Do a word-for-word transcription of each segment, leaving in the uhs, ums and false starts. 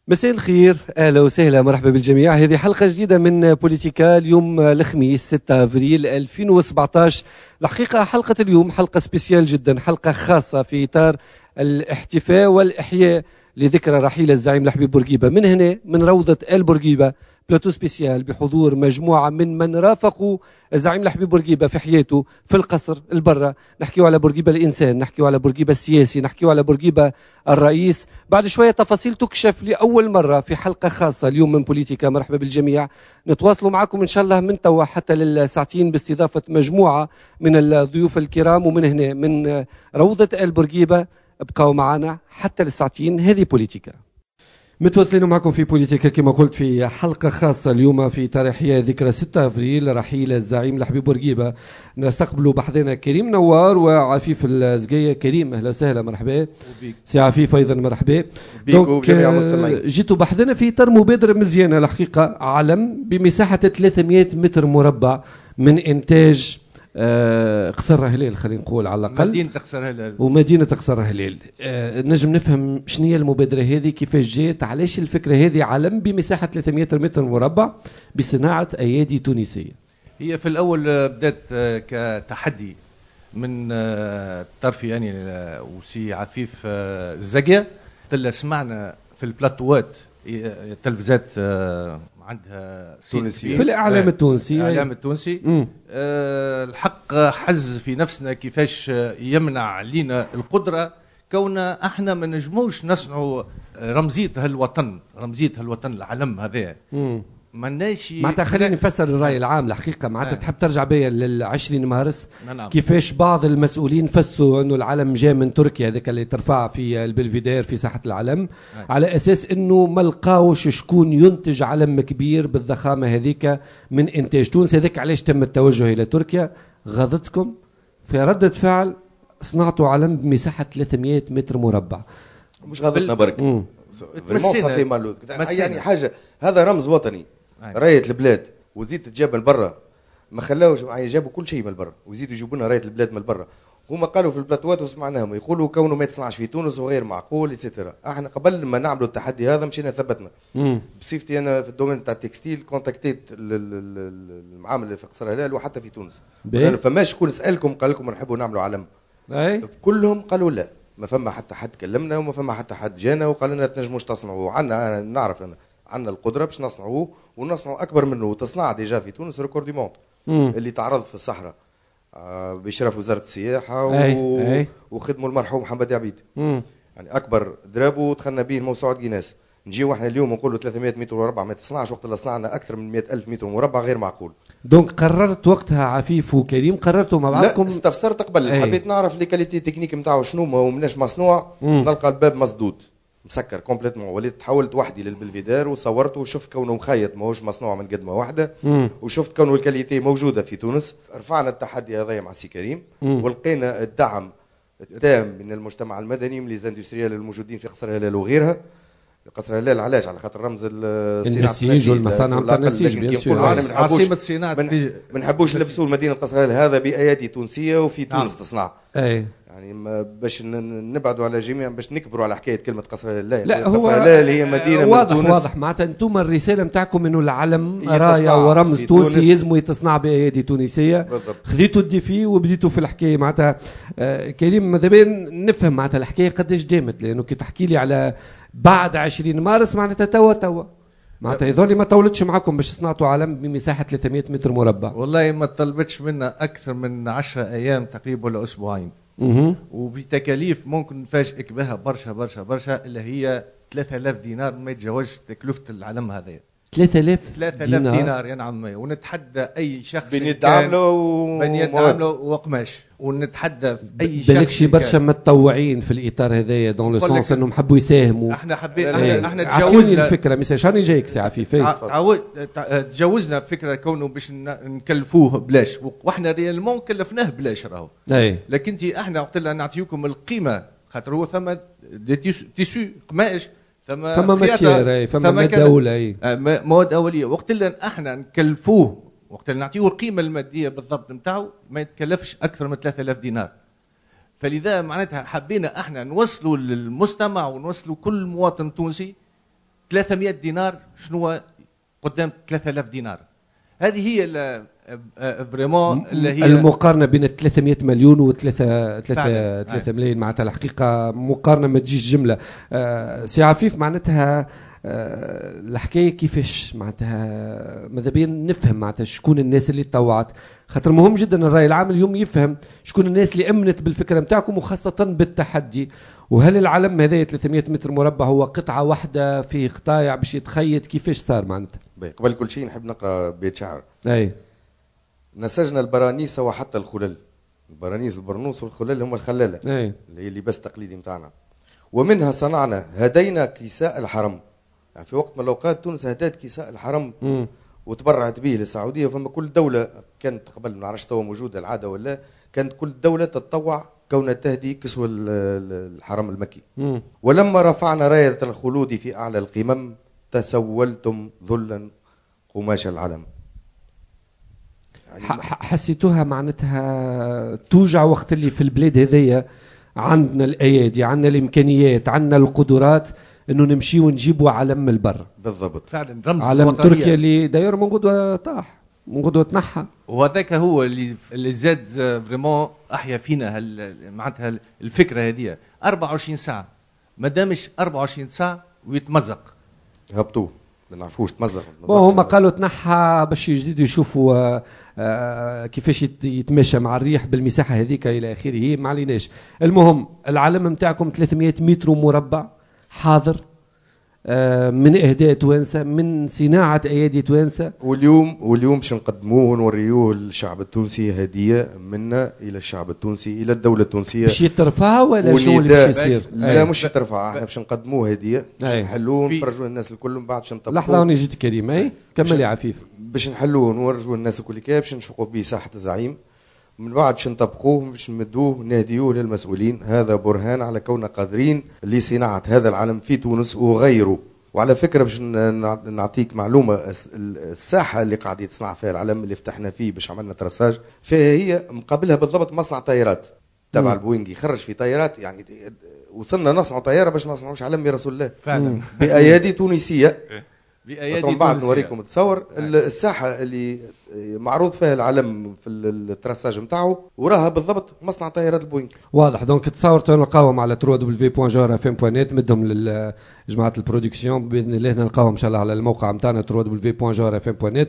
مساء الخير، اهلا وسهلا، مرحبا بالجميع. هذه حلقه جديده من بوليتيكا اليوم الخميس ستة افريل ألفين وسبعطاش. الحقيقه حلقه اليوم حلقه سبيسيال جدا، حلقه خاصه في اطار الاحتفاء والاحياء لذكرى رحيل الزعيم الحبيب بورقيبه. من هنا من روضه ال بورقيبه بلاتو سبيسيال بحضور مجموعه من من رافقوا الزعيم الحبيب بورقيبه في حياته في القصر البرة. نحكيو على بورقيبه الانسان، نحكيو على بورقيبه السياسي، نحكيو على بورقيبه الرئيس. بعد شويه تفاصيل تكشف لاول مره في حلقه خاصه اليوم من بوليتيكا. مرحبا بالجميع، نتواصلوا معكم ان شاء الله من توا حتى للساعتين باستضافه مجموعه من الضيوف الكرام، ومن هنا من روضه ال بورقيبه ابقوا معنا حتى للساعتين. هذه بوليتيكا، متواصلين معكم في بوليتيكا كما قلت في حلقة خاصة اليوم في تاريخية ذكرى ستة افريل رحيل الزعيم الحبيب بورقيبة. نستقبلوا بحضنا كريم نوار وعفيف الزقية. كريم اهلا وسهلا، مرحبا. سي عفيف ايضا مرحبا بيكو جميع المستمعين. جيتوا بحضنا في اطار مبادرة مزيانة الحقيقة، علم بمساحة ثلاثمئة متر مربع من انتاج آه قصر هلال، خلينا نقول على الاقل مدينه قصر هلال ومدينه قصر هلال. آه نجم نفهم شنو هي المبادره هذه، كيفاش جات، علاش الفكره هذه، علم بمساحه ثلاثمئة متر مربع بصناعه ايادي تونسيه؟ هي في الاول بدات كتحدي من طرفي يعني وسي عفيف الزقية. سمعنا في البلاتوات التلفزات عندها تونسية في الاعلام التونسي الاعلام التونسي أه الحق حز في نفسنا كيفاش يمنع لينا القدره كوننا احنا ما نجموش نصنعوا رمزيه هالوطن، رمزيه هالوطن العلم هذا. ماناش معناتها خليني نفسر الراي العام الحقيقه. معناتها تحب ترجع بيا لل عشرين مارس، نعم. كيفاش بعض المسؤولين فسوا انه العلم جاء من تركيا، هذاك اللي ترفع في البلفيدير في ساحه العلم، نعم. على اساس انه ما لقاوش شكون ينتج علم كبير بالضخامه هذيك من انتاج تونس. هذاك علاش تم التوجه الى تركيا. غضتكم في رده فعل صنعتوا علم بمساحه ثلاثمئة متر مربع. مش غضتنا برك، تمسينا يعني حاجه، هذا رمز وطني، رايه البلاد، وزيد تجاب من برا. ما خلاوش جابوا كل شيء من برا ويزيدوا يجيبوا لنا رايه البلاد من برا. هما قالوا في البلاتوات وسمعناهم يقولوا كونه ما يتصنعش في تونس وغير معقول ايتترا. احنا قبل ما نعملوا التحدي هذا مشينا ثبتنا بصفتي انا في الدومين تاع التكستيل، كونتاكتيت المعامل اللي في قصر هلال وحتى في تونس. يعني فماش شكون سالكم قال لكم نحبوا نعملوا علم، اي كلهم قالوا لا. ما فما حتى حد كلمنا وما فما حتى حد جانا وقال لنا تنجموش تصنعوا. عندنا انا نعرف انا عندنا القدره باش نصنعوه ونصنعوا اكبر منه. وتصنع ديجا في تونس ريكورد دي مونت اللي تعرض في الصحراء آه باشراف وزاره السياحه و... أي. أي. وخدموا المرحوم محمد عبيد. مم. يعني اكبر درابو دخلنا به موسوعه جينيس. نجيو احنا اليوم نقولوا ثلاثمئة متر مربع ما تصنعش، وقت اللي صنعنا اكثر من مئة ألف متر مربع، غير معقول. دونك قررت وقتها عفيف وكريم، قررتوا مع بعضكم؟ لا استفسرت قبل. أي. حبيت نعرف لي كاليتي تكنيك نتاعو شنو، ما ومناش مصنوع. مم. نلقى الباب مسدود مسكر كومبليتمون. وليت تحولت وحدي للبلفيدير وصورته وشفت كونه مخيط ماهوش مصنوع من قدمه واحده. مم. وشفت كونه الكاليتي موجوده في تونس. رفعنا التحدي هذا مع سي كريم. مم. ولقينا الدعم التام من المجتمع المدني، من ليزاندستريال الموجودين في قصر هلال وغيرها. قصر هلال علاش؟ على خاطر رمز النسيج والمصانع نتاع النسيج بيان سور، عاصمه الصناعه. ما نحبوش نلبسوا المدينه قصر هلال هذا بايادي تونسيه وفي تونس تصنع. اي يعني باش نبعدوا على جميع، باش نكبروا على حكايه كلمه قصر هلال. لا هو قصر هلال هي مدينه واضح من تونس. واضح معناتها انتم الرساله نتاعكم انه العلم رايه ورمز تونسي يلزموا يتصنع بايادي تونسيه. خذيتوا الديفي وبديتوا في الحكايه معناتها. آه كريم ماذا بين نفهم معناتها الحكايه قداش دامت، لانه كي تحكي لي على بعد عشرين مارس معناتها توا توا معناتها يظل ما طولتش معكم باش صنعتوا علم بمساحه ثلاثمئة متر مربع. والله ما طلبتش منا اكثر من عشرة ايام تقريبا ولا اسبوعين. اها وبتكاليف ممكن نفاجئك بها برشا برشا برشا، اللي هي ثلاثة آلاف دينار ما يتجاوزش تكلفه العلم هذا. ثلاثة آلاف ثلاثة آلاف دينار, دينار يا نعم. ونتحدى اي شخص بنيت عامله و... بنيت عامله وقماش. ونتحدى في اي شخص. بالك شي برشا متطوعين في الاطار هذايا دون لو سونس انهم حبوا يساهموا. احنا حبينا احنا, احنا تجاوزنا الفكره. مثلا شاني جايك سي عفيف؟ تجاوزنا فكره كونه باش نكلفوه بلاش، واحنا ريالمون كلفناه بلاش راهو. اي لكن انت احنا قلت لنا نعطيكم القيمه، خاطر هو ثم تيسو قماش، ثم ثم ماتير، ثم ماده اولى، مواد اوليه. وقت لنا احنا نكلفوه، وقت اللي نعطيه القيمه الماديه بالضبط نتاعو ما يتكلفش اكثر من ثلاثة آلاف دينار. فلذا معناتها حبينا احنا نوصلوا للمجتمع ونوصلوا كل مواطن تونسي ثلاثمائة دينار شنو قدام ثلاثة آلاف دينار. هذه هي فريمون اللي هي المقارنه بين ثلاثمائة مليون و ثلاثة ملايين، معناتها الحقيقه مقارنه ما تجيش جمله. آه سي عفيف، معناتها آه الحكايه كيفاش معناتها ماذا بين نفهم معناتها شكون الناس اللي تطوعت، خاطر مهم جدا الراي العام اليوم يفهم شكون الناس اللي امنت بالفكره نتاعكم وخاصه بالتحدي. وهل العلم هذا ثلاثمائة متر مربع هو قطعه واحده في قطايع باش يتخيط؟ كيفاش صار معناتها؟ قبل كل شيء نحب نقرا بيت شعر. اي نسجنا البرانيس وحتى الخلل. البرانيس البرنوس والخلل هم الخلاله أي. اللي هي اللباس التقليدي نتاعنا. ومنها صنعنا هدينا كساء الحرم. يعني في وقت من الاوقات تونس هدات كساء الحرم م. وتبرعت به للسعوديه. فما كل دوله كانت قبل، ما نعرفش توا موجوده العاده ولا، كانت كل دوله تتطوع كونها تهدي كسوة الحرم المكي. م. ولما رفعنا رايه الخلود في اعلى القمم تسولتم ذلا قماش العلم. يعني حسيتوها معناتها توجع وقت اللي في البلاد هذيا عندنا الايادي، عندنا الامكانيات، عندنا القدرات انه نمشي ونجيبوا علم من البر. بالضبط، فعلا رمز علم تركيا اللي داير من قدوه طاح، من قدوه تنحى، وهذاك هو اللي اللي زاد فريمون احيا فينا معناتها الفكره هذه. أربعة وعشرين ساعه ما دامش أربعة وعشرين ساعه ويتمزق هبطوه ما نعرفوش تمزق. هم قالوا تنحى باش يزيدوا يشوفوا آه كيفاش يتمشى مع الريح بالمساحه هذيك الى اخره. ما عليناش. المهم العلم نتاعكم ثلاثمائة متر مربع حاضر، آه من اهداء توانسه، من صناعه ايادي توانسه. واليوم واليوم باش نقدموه ونوريوه للشعب التونسي هديه منا الى الشعب التونسي الى الدوله التونسيه. باش يترفعها ولا شو اللي باش يصير؟ لا أي. مش يترفعها، احنا باش نقدموه هديه باش نحلوه ونفرجوه الناس الكل. من بعد باش نطبقوه. لحظه وني جيت كريم. اي كمل يا عفيف. باش نحلوه ونورجوه الناس الكل كي باش نشوقوا به ساحه الزعيم. من بعد باش نطبقوه باش نمدوه نهديوه للمسؤولين. هذا برهان على كوننا قادرين لصناعه هذا العلم في تونس وغيره. وعلى فكره باش نعطيك معلومه، الساحه اللي قاعد يتصنع فيها العلم اللي فتحنا فيه باش عملنا ترساج فيها هي مقابلها بالضبط مصنع طائرات تبع البوينغي يخرج في طائرات. يعني وصلنا نصنع طياره باش ما نصنعوش علم رسول الله فعلا بايادي تونسيه. بايادي من بعد نوريكم تصور الساحه اللي معروض فيها العلم في الترساج نتاعو وراها بالضبط مصنع طائرات البوينغ. واضح. دونك تصور تلقاهم على دبليو دبليو دبليو بوان جار اف ام بوان نت مدهم لجماعه البرودكسيون باذن الله نلقاهم ان شاء الله على الموقع نتاعنا دبليو دبليو دبليو بوان جار اف ام بوان نت.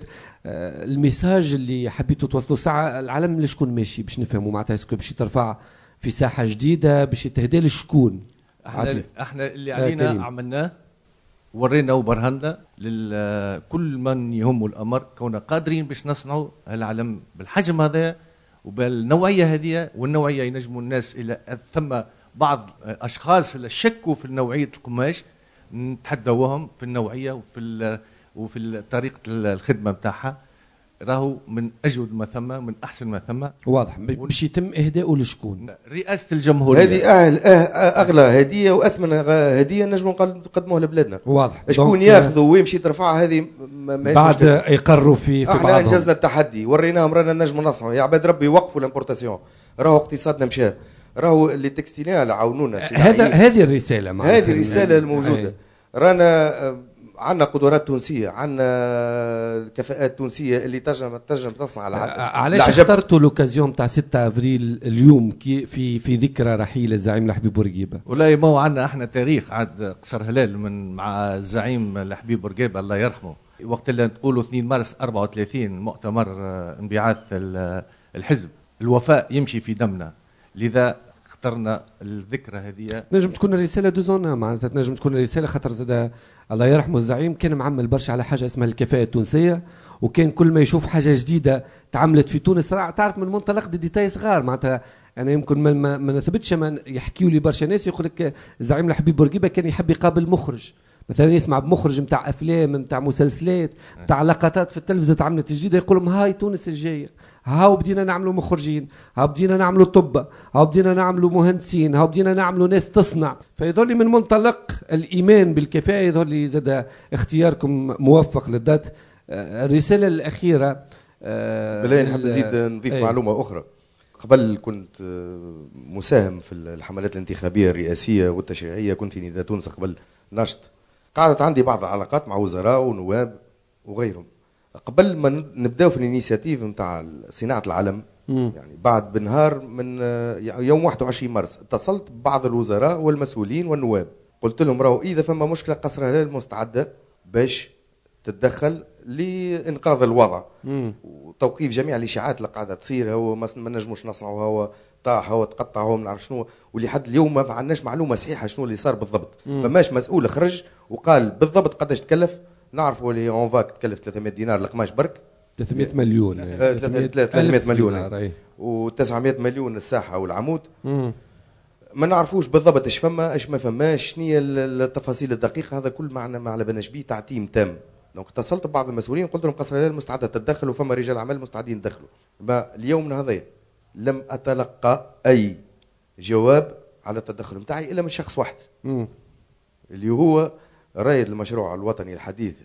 الميساج اللي حبيتوا توصلوا ساعه العلم لشكون ماشي باش نفهموا معناتها اسكو باش ترفع في ساحه جديده باش يتهدى لشكون؟ احنا احنا اللي علينا عملناه ورينا وبرهنا لكل من يهمه الامر كوننا قادرين باش نصنعوا العلم بالحجم هذا وبالنوعيه هذه. والنوعيه ينجموا الناس الى ثم بعض اشخاص اللي شكوا في نوعيه القماش نتحدوهم في النوعيه وفي وفي طريقه الخدمه نتاعها. راهو من اجود ما ثم، من احسن ما ثم. واضح. باش يتم اهداؤه لشكون؟ رئاسه الجمهوريه. هذه أهل اغلى هديه واثمن هديه نجموا نقدموها لبلادنا. واضح. شكون ياخذوا ويمشي ترفعها هذه بعد يقروا في في بعضهم. احنا انجزنا التحدي وريناهم رانا نجموا نصنعوا. يا عباد ربي وقفوا الامبورتاسيون. راهو اقتصادنا مشى. راهو اللي تكستيليال عاونونا. هذا هذه الرساله معناتها هذه الرساله الموجوده. أي. رانا عندنا قدرات تونسيه، عندنا كفاءات تونسيه اللي تنجم تنجم تصنع العجب. علاش اخترتوا لوكازيون تاع ستة افريل اليوم كي في في ذكرى رحيل الزعيم لحبيب بورقيبه؟ والله ما هو عندنا احنا تاريخ عاد قصر هلال من مع الزعيم لحبيب بورقيبه الله يرحمه. وقت اللي تقولوا اثنين مارس أربعة وثلاثين مؤتمر انبعاث الحزب، الوفاء يمشي في دمنا، لذا اخترنا الذكرى هذه. نجم تكون الرساله دوزونا معناتها، تنجم تكون الرساله خاطر زاد الله يرحمه الزعيم كان معمل برشا على حاجه اسمها الكفاءه التونسيه، وكان كل ما يشوف حاجه جديده تعملت في تونس تعرف من منطلق دي ديتاي صغار. معناتها انا يمكن ما, ما, ما نثبتش ما يحكيوا لي برشا ناس يقول لك الزعيم لحبيب بورقيبه كان يحب يقابل مخرج مثلا، يسمع بمخرج نتاع افلام نتاع مسلسلات نتاع لقطات في التلفزه تعملت جديده يقول لهم هاي تونس الجايه، هاو بدينا نعملوا مخرجين، هاو بدينا نعملوا طب، هاو بدينا نعملوا مهندسين، هاو بدينا نعملوا ناس تصنع. فيظل لي من منطلق الايمان بالكفاءه يظل لي زاد اختياركم موفق للذات. الرساله الاخيره بلا نحب نزيد نضيف ايه. معلومه اخرى. قبل كنت مساهم في الحملات الانتخابيه الرئاسيه والتشريعيه، كنت في نداء تونس قبل نشط قعدت عندي بعض العلاقات مع وزراء ونواب وغيرهم. قبل ما نبداو في الانيشيتيف نتاع صناعه العلم، مم. يعني بعد بنهار من يوم واحد وعشرين مارس اتصلت ببعض الوزراء والمسؤولين والنواب، قلت لهم راهو اذا فما مشكله قصر الهلال مستعده باش تتدخل لانقاذ الوضع، مم. وتوقيف جميع الاشاعات اللي قاعده تصير، هو ما نجموش نصنعوا، هو طاح، هو تقطع، هو ما نعرف شنو، ولحد اليوم ما عندناش معلومه صحيحه شنو اللي صار بالضبط. مم. فماش مسؤول خرج وقال بالضبط قداش تكلف. نعرفوا اللي اون فاك تكلف ثلاثمائة دينار القماش برك، ثلاثمائة مليون، آه ثلاثمائة مليون و900 مليون الساحه والعمود. مم. ما نعرفوش بالضبط ايش فما ايش ما فماش، شنو هي التفاصيل الدقيقه، هذا كل معنا ما على بالناش بيه، تعتيم تام. دونك اتصلت ببعض المسؤولين قلت لهم قصر الهلال مستعده تتدخل وفما رجال اعمال مستعدين يدخلوا. اليوم من هذايا لم اتلقى اي جواب على التدخل نتاعي الا من شخص واحد، مم. اللي هو رائد المشروع الوطني الحديث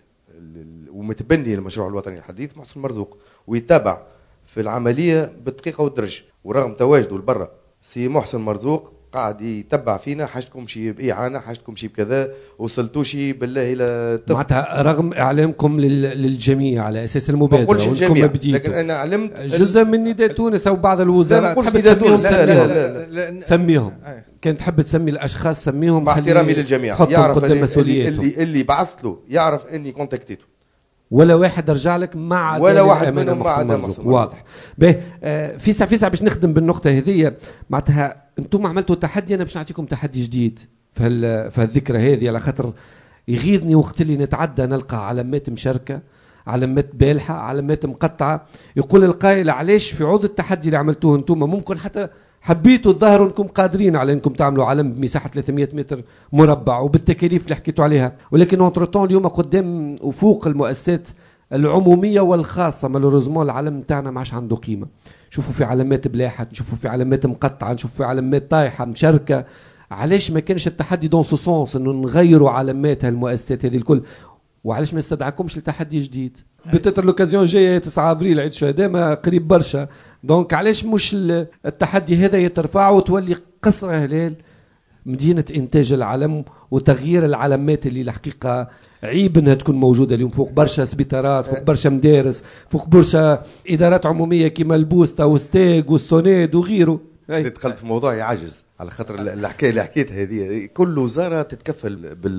ومتبني المشروع الوطني الحديث محسن مرزوق، ويتابع في العمليه بالدقيقه والدرج. ورغم تواجده لبرا سي محسن مرزوق قاعد يتبع فينا، حاجتكم شي بإعانة، حاجتكم شي بكذا، وصلتوش بالله إلى معناتها رغم إعلامكم للجميع على أساس المبادرة، ما نقولش الجميع لكن أنا علمت جزء من نداء تونس أو بعض الوزراء تحب تسميهم، لا لا لا, لا, لا سميهم، كان تحب تسمي الأشخاص سميهم مع احترامي للجميع، يعرف اللي, اللي, اللي, اللي بعثت له يعرف إني كونتاكتيته، ولا واحد رجع لك مع ولا واحد منهم مع مرزوق. واضح. باهي آه في ساعة في ساعة باش نخدم بالنقطة هذه. معناتها انتم عملتوا تحدي، انا باش نعطيكم تحدي جديد في في الذكرى هذه، على خاطر يغيظني وقت اللي نتعدى نلقى علامات مشاركة، علامات بالحة، علامات مقطعة. يقول القائل علاش في عوض التحدي اللي عملتوه انتم ممكن حتى حبيتوا تظهروا انكم قادرين على انكم تعملوا علم بمساحه ثلاثمائة متر مربع وبالتكاليف اللي حكيتوا عليها، ولكن اونتر اليوم قدام وفوق المؤسسات العموميه والخاصه مالوريزمون العلم نتاعنا ما عادش عنده قيمه. شوفوا في علامات بلاحه، نشوفوا في علامات مقطعه، نشوفوا في علامات طايحه مشاركه. علاش ما كانش التحدي دون سو سونس انه نغيروا علامات هالمؤسسات هذه الكل؟ وعلاش ما نستدعكمش لتحدي جديد؟ بتتر لوكازيون جايه تسعة ابريل عيد الشهداء، ما قريب برشا. دونك علاش مش التحدي هذا يترفع وتولي قصر هلال مدينه انتاج العلم وتغيير العلامات اللي الحقيقه عيب انها تكون موجوده اليوم فوق برشا سبيطارات، فوق برشا مدارس، فوق برشا ادارات عموميه كيما البوستا والستيج والسونيد وغيره. دخلت في موضوع يعجز على خاطر الحكايه اللي حكيتها هذه، كل وزاره تتكفل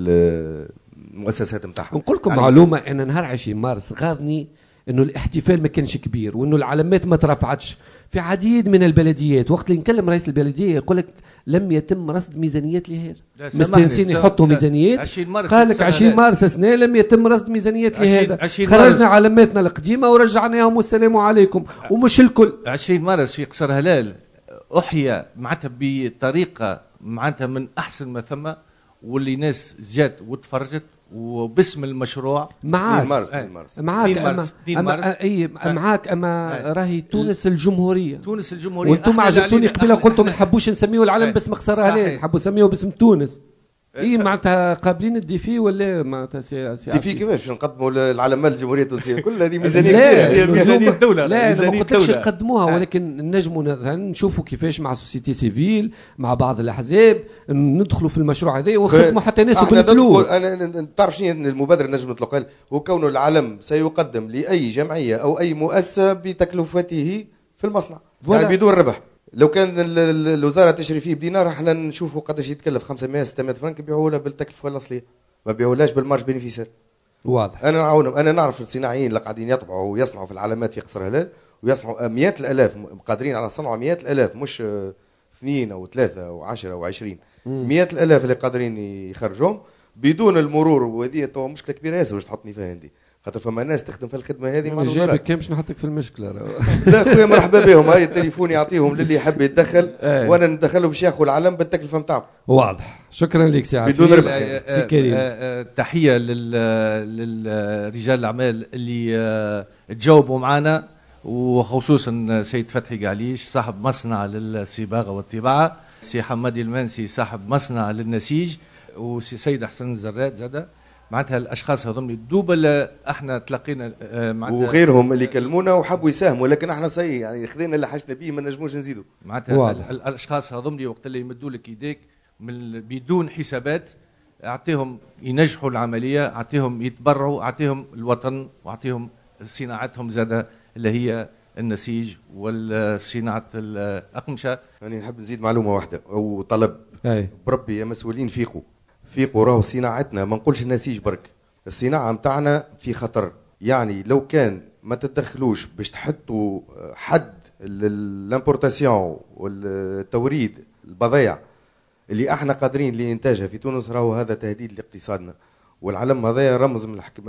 بالمؤسسات نتاعها. نقول لكم يعني معلومه، ان نهار عشرين مارس غاضني انه الاحتفال ما كانش كبير وانه العلامات ما ترفعتش في عديد من البلديات. وقت اللي نكلم رئيس البلديه يقول لك لم يتم رصد ميزانيات لهذا، مستنسين يحطوا ميزانيات. قال لك عشرين مارس سنه لم يتم رصد ميزانيات لهذا، خرجنا علاماتنا القديمه ورجعناهم والسلام عليكم. ومش الكل. عشرين مارس في قصر هلال احيا معناتها بطريقه معناتها من احسن ما ثم، واللي ناس جات وتفرجت وباسم المشروع. معاك مارس مارس معاك اما, أما اي معاك اما راهي تونس الجمهوريه، تونس الجمهوريه. وانتم عجبتوني قبيله قلتم ما نحبوش نسميوه العلم باسم قصر هلال، نحبوا نسميوه باسم تونس. اي معناتها قابلين الديفي ولا معناتها سي ديفي كيفاش نقدموا العلامات الجمهوريه التونسيه كل هذه ميزانيه كبيره، ميزانيه الدوله. لا انا ما قلتلكش نقدموها، ولكن نجموا نشوفوا كيفاش مع سوسيتي سيفيل مع بعض الاحزاب ندخلوا في المشروع هذا ونخدموا حتى ناس بالفلوس. انا تعرف شنو المبادره نجم نطلقها؟ هو كون العلم سيقدم لاي جمعيه او اي مؤسسه بتكلفته في المصنع، يعني بدون ربح. لو كان الوزاره تشري فيه بدينار احنا نشوفوا قداش يتكلف، خمسمائة ستمائة فرنك نبيعوه له بالتكلفه الاصليه، ما بيعولاش بالمارج بينيفيسير. واضح. انا نعاونهم، انا نعرف الصناعيين اللي قاعدين يطبعوا ويصنعوا في العلامات في قصر هلال ويصنعوا مئات الالاف، قادرين على صنع مئات الالاف، مش اثنين او ثلاثه او عشرة او عشرين، مئات الالاف اللي قادرين يخرجوهم بدون المرور. وهذه تو مشكله كبيره ياسر باش تحطني فيها انت، خاطر فما ناس تخدم في الخدمه هذه مع الوزاره. جايبك كان باش نحطك في المشكله. لا خويا مرحبا بهم، هاي التليفون يعطيهم للي يحب يتدخل وانا ندخله باش ياخذ العلم بالتكلفه نتاعو. واضح. شكرا لك سي عفيف. بدون ربح. سي كريم. تحيه للرجال الاعمال اللي تجاوبوا معنا، وخصوصا سيد فتحي قعليش صاحب مصنع للصباغه والطباعه، سي حمادي المنسي صاحب مصنع للنسيج، وسي سيد حسن الزراد زاده. معناتها الاشخاص هذوم دوبل احنا تلاقينا معناتها وغيرهم اللي كلمونا وحبوا يساهموا، لكن احنا صحيح يعني خذينا اللي حاجتنا به ما نجموش نزيدوا. معناتها الاشخاص هذوم اللي وقت اللي يمدوا لك يديك من بدون حسابات اعطيهم ينجحوا العمليه، اعطيهم يتبرعوا، اعطيهم الوطن، واعطيهم صناعتهم زاده اللي هي النسيج والصناعه الاقمشه. يعني نحب نزيد معلومه واحده او طلب. أي. بربي يا مسؤولين فيقوا فيقوا، راهو صناعتنا ما نقولش النسيج برك، الصناعه نتاعنا في خطر. يعني لو كان ما تتدخلوش باش تحطوا حد للامبورتاسيون والتوريد البضائع اللي احنا قادرين لانتاجها في تونس، راهو هذا تهديد لاقتصادنا. والعلم هذا رمز من الحك...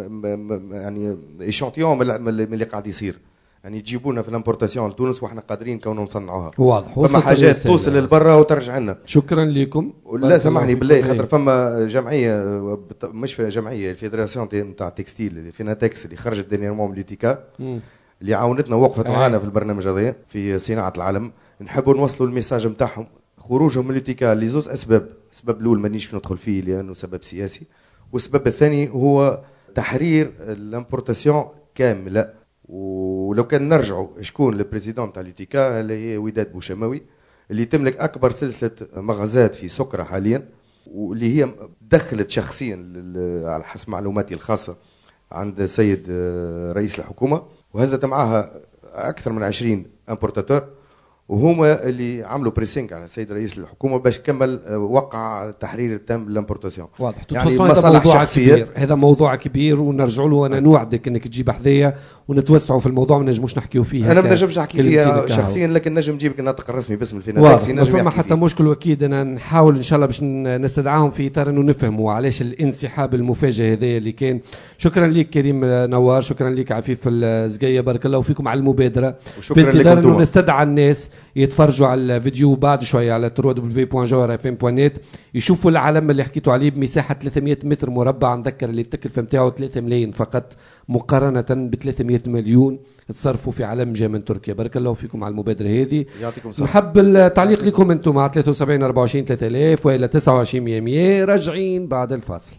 يعني ايشانتيون من اللي قاعد يصير. يعني تجيبونا في الامبورتاسيون لتونس واحنا قادرين كونوا نصنعوها. واضح. فما حاجات توصل للبرا وترجع لنا. شكرا لكم. لا سامحني بالله، خاطر فما جمعيه مش في جمعيه الفيدراسيون نتاع التكستيل اللي فينا تكس اللي خرجت دينيرمون من ليتيكا اللي عاونتنا وقفت معنا في البرنامج هذا في صناعه العلم. نحبوا نوصلوا الميساج نتاعهم. خروجهم من ليتيكا لزوز اسباب، السبب الاول مانيش ندخل فيه لانه سبب سياسي، والسبب الثاني هو تحرير الامبورتاسيون كامله. ولو كان نرجعوا شكون البريزيدون تاع ليتيكا اللي هي وداد بوشماوي اللي تملك اكبر سلسله مغازات في سكره حاليا، واللي هي دخلت شخصيا على حسب معلوماتي الخاصه عند سيد رئيس الحكومه، وهزت معها اكثر من عشرين امبورتاتور، وهما اللي عملوا بريسينغ على السيد رئيس الحكومه باش كمل وقع التحرير التام للامبورتاسيون. واضح. يعني هذا موضوع كبير، هذا موضوع كبير ونرجعوا له. وانا نوعدك انك تجيب حذايا ونتوسعوا في الموضوع، ما نجموش نحكيوا فيه. انا ما نجمش نحكي فيها شخصيا، لكن نجم نجيبك الناطق الرسمي باسم الفيناتكسي. ما فما حتى مشكل، واكيد انا نحاول ان شاء الله باش نستدعاهم في اطار انه نفهموا علاش الانسحاب المفاجئ هذا اللي كان. شكرا لك كريم نوار، شكرا لك عفيف الزقيه، بارك الله فيكم على المبادره. وشكرا لكم انه نستدعى الناس يتفرجوا على الفيديو بعد شويه على دبليو دبليو دبليو دوت جوهر اف ام دوت نت، يشوفوا العلم اللي حكيتوا عليه بمساحه ثلاثمئة متر مربع. نذكر اللي التكلفه نتاعو ثلاثة ملايين فقط مقارنه ب ثلاثمئة مليون تصرفوا في علم جاي من تركيا. بارك الله فيكم على المبادره هذه. يعطيكم الصحه. نحب التعليق لكم انتم مع ثلاثة وسبعين أربعة وعشرين ثلاثة آلاف والى تسعة وعشرين مئة مئة. راجعين بعد الفاصل.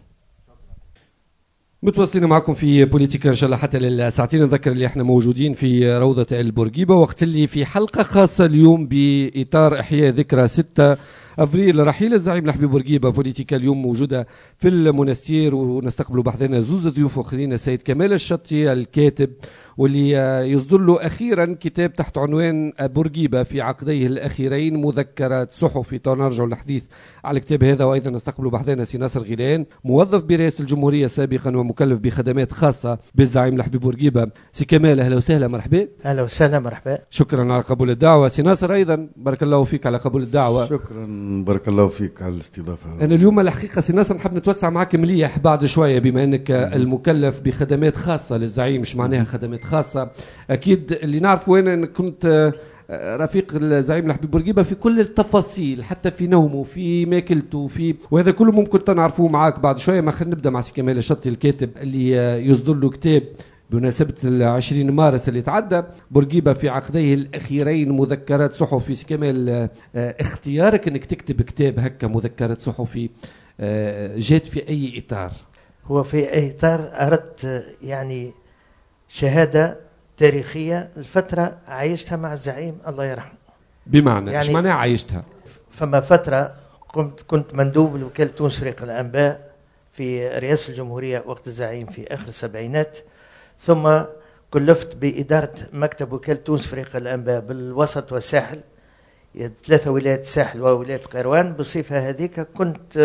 متواصلين معكم في بوليتيكا ان شاء الله حتى للساعتين. نذكر اللي احنا موجودين في روضة البورقيبة، وقت اللي في حلقة خاصة اليوم بإطار إحياء ذكرى ستة أفريل رحيل الزعيم الحبيب بورقيبة. بوليتيكا اليوم موجودة في المنستير، ونستقبلوا بحثنا زوز ضيوف اخرين. السيد كمال الشطي الكاتب، واللي يصدر له أخيرا كتاب تحت عنوان بورقيبة في عقديه الأخيرين مذكرات صحفي. نرجع للحديث على الكتاب هذا. وأيضا نستقبل بحثنا سي ناصر غيلان، موظف برئاسة الجمهورية سابقا ومكلف بخدمات خاصة بالزعيم الحبيب بورقيبة. سي كمال أهلا وسهلا، مرحبا. أهلا وسهلا، مرحبا. شكرا على قبول الدعوة. سي ناصر أيضا بارك الله فيك على قبول الدعوة. شكرا، بارك الله فيك على الاستضافة. أنا اليوم الحقيقة سي ناصر نحب نتوسع معك مليح بعد شوية، بما أنك المكلف بخدمات خاصة للزعيم. مش معناها خدمات خاصة، أكيد اللي نعرفه أنا أن كنت رفيق الزعيم الحبيب بورقيبة في كل التفاصيل، حتى في نومه، في ماكلته، في وهذا كله ممكن تنعرفوه معاك بعد شوية. ما خلينا نبدأ مع سي كمال الشطي الكاتب اللي يصدر له كتاب بمناسبة العشرين مارس اللي تعدى، بورقيبة في عقديه الأخيرين مذكرات صحفي. سي كمال، اختيارك أنك تكتب كتاب هكا مذكرات صحفي جات في أي إطار؟ هو في أي إطار أردت يعني شهادة تاريخية الفترة عايشتها مع الزعيم الله يرحمه. بمعنى يعني ايش معنى عايشتها؟ فما فترة قمت كنت مندوب لوكالة تونس فريق الأنباء في رئاسة الجمهورية وقت الزعيم في آخر السبعينات، ثم كلفت بإدارة مكتب وكالة تونس فريق الأنباء بالوسط والساحل، ثلاثة ولايات الساحل وولاية القيروان. بصفة هذيك كنت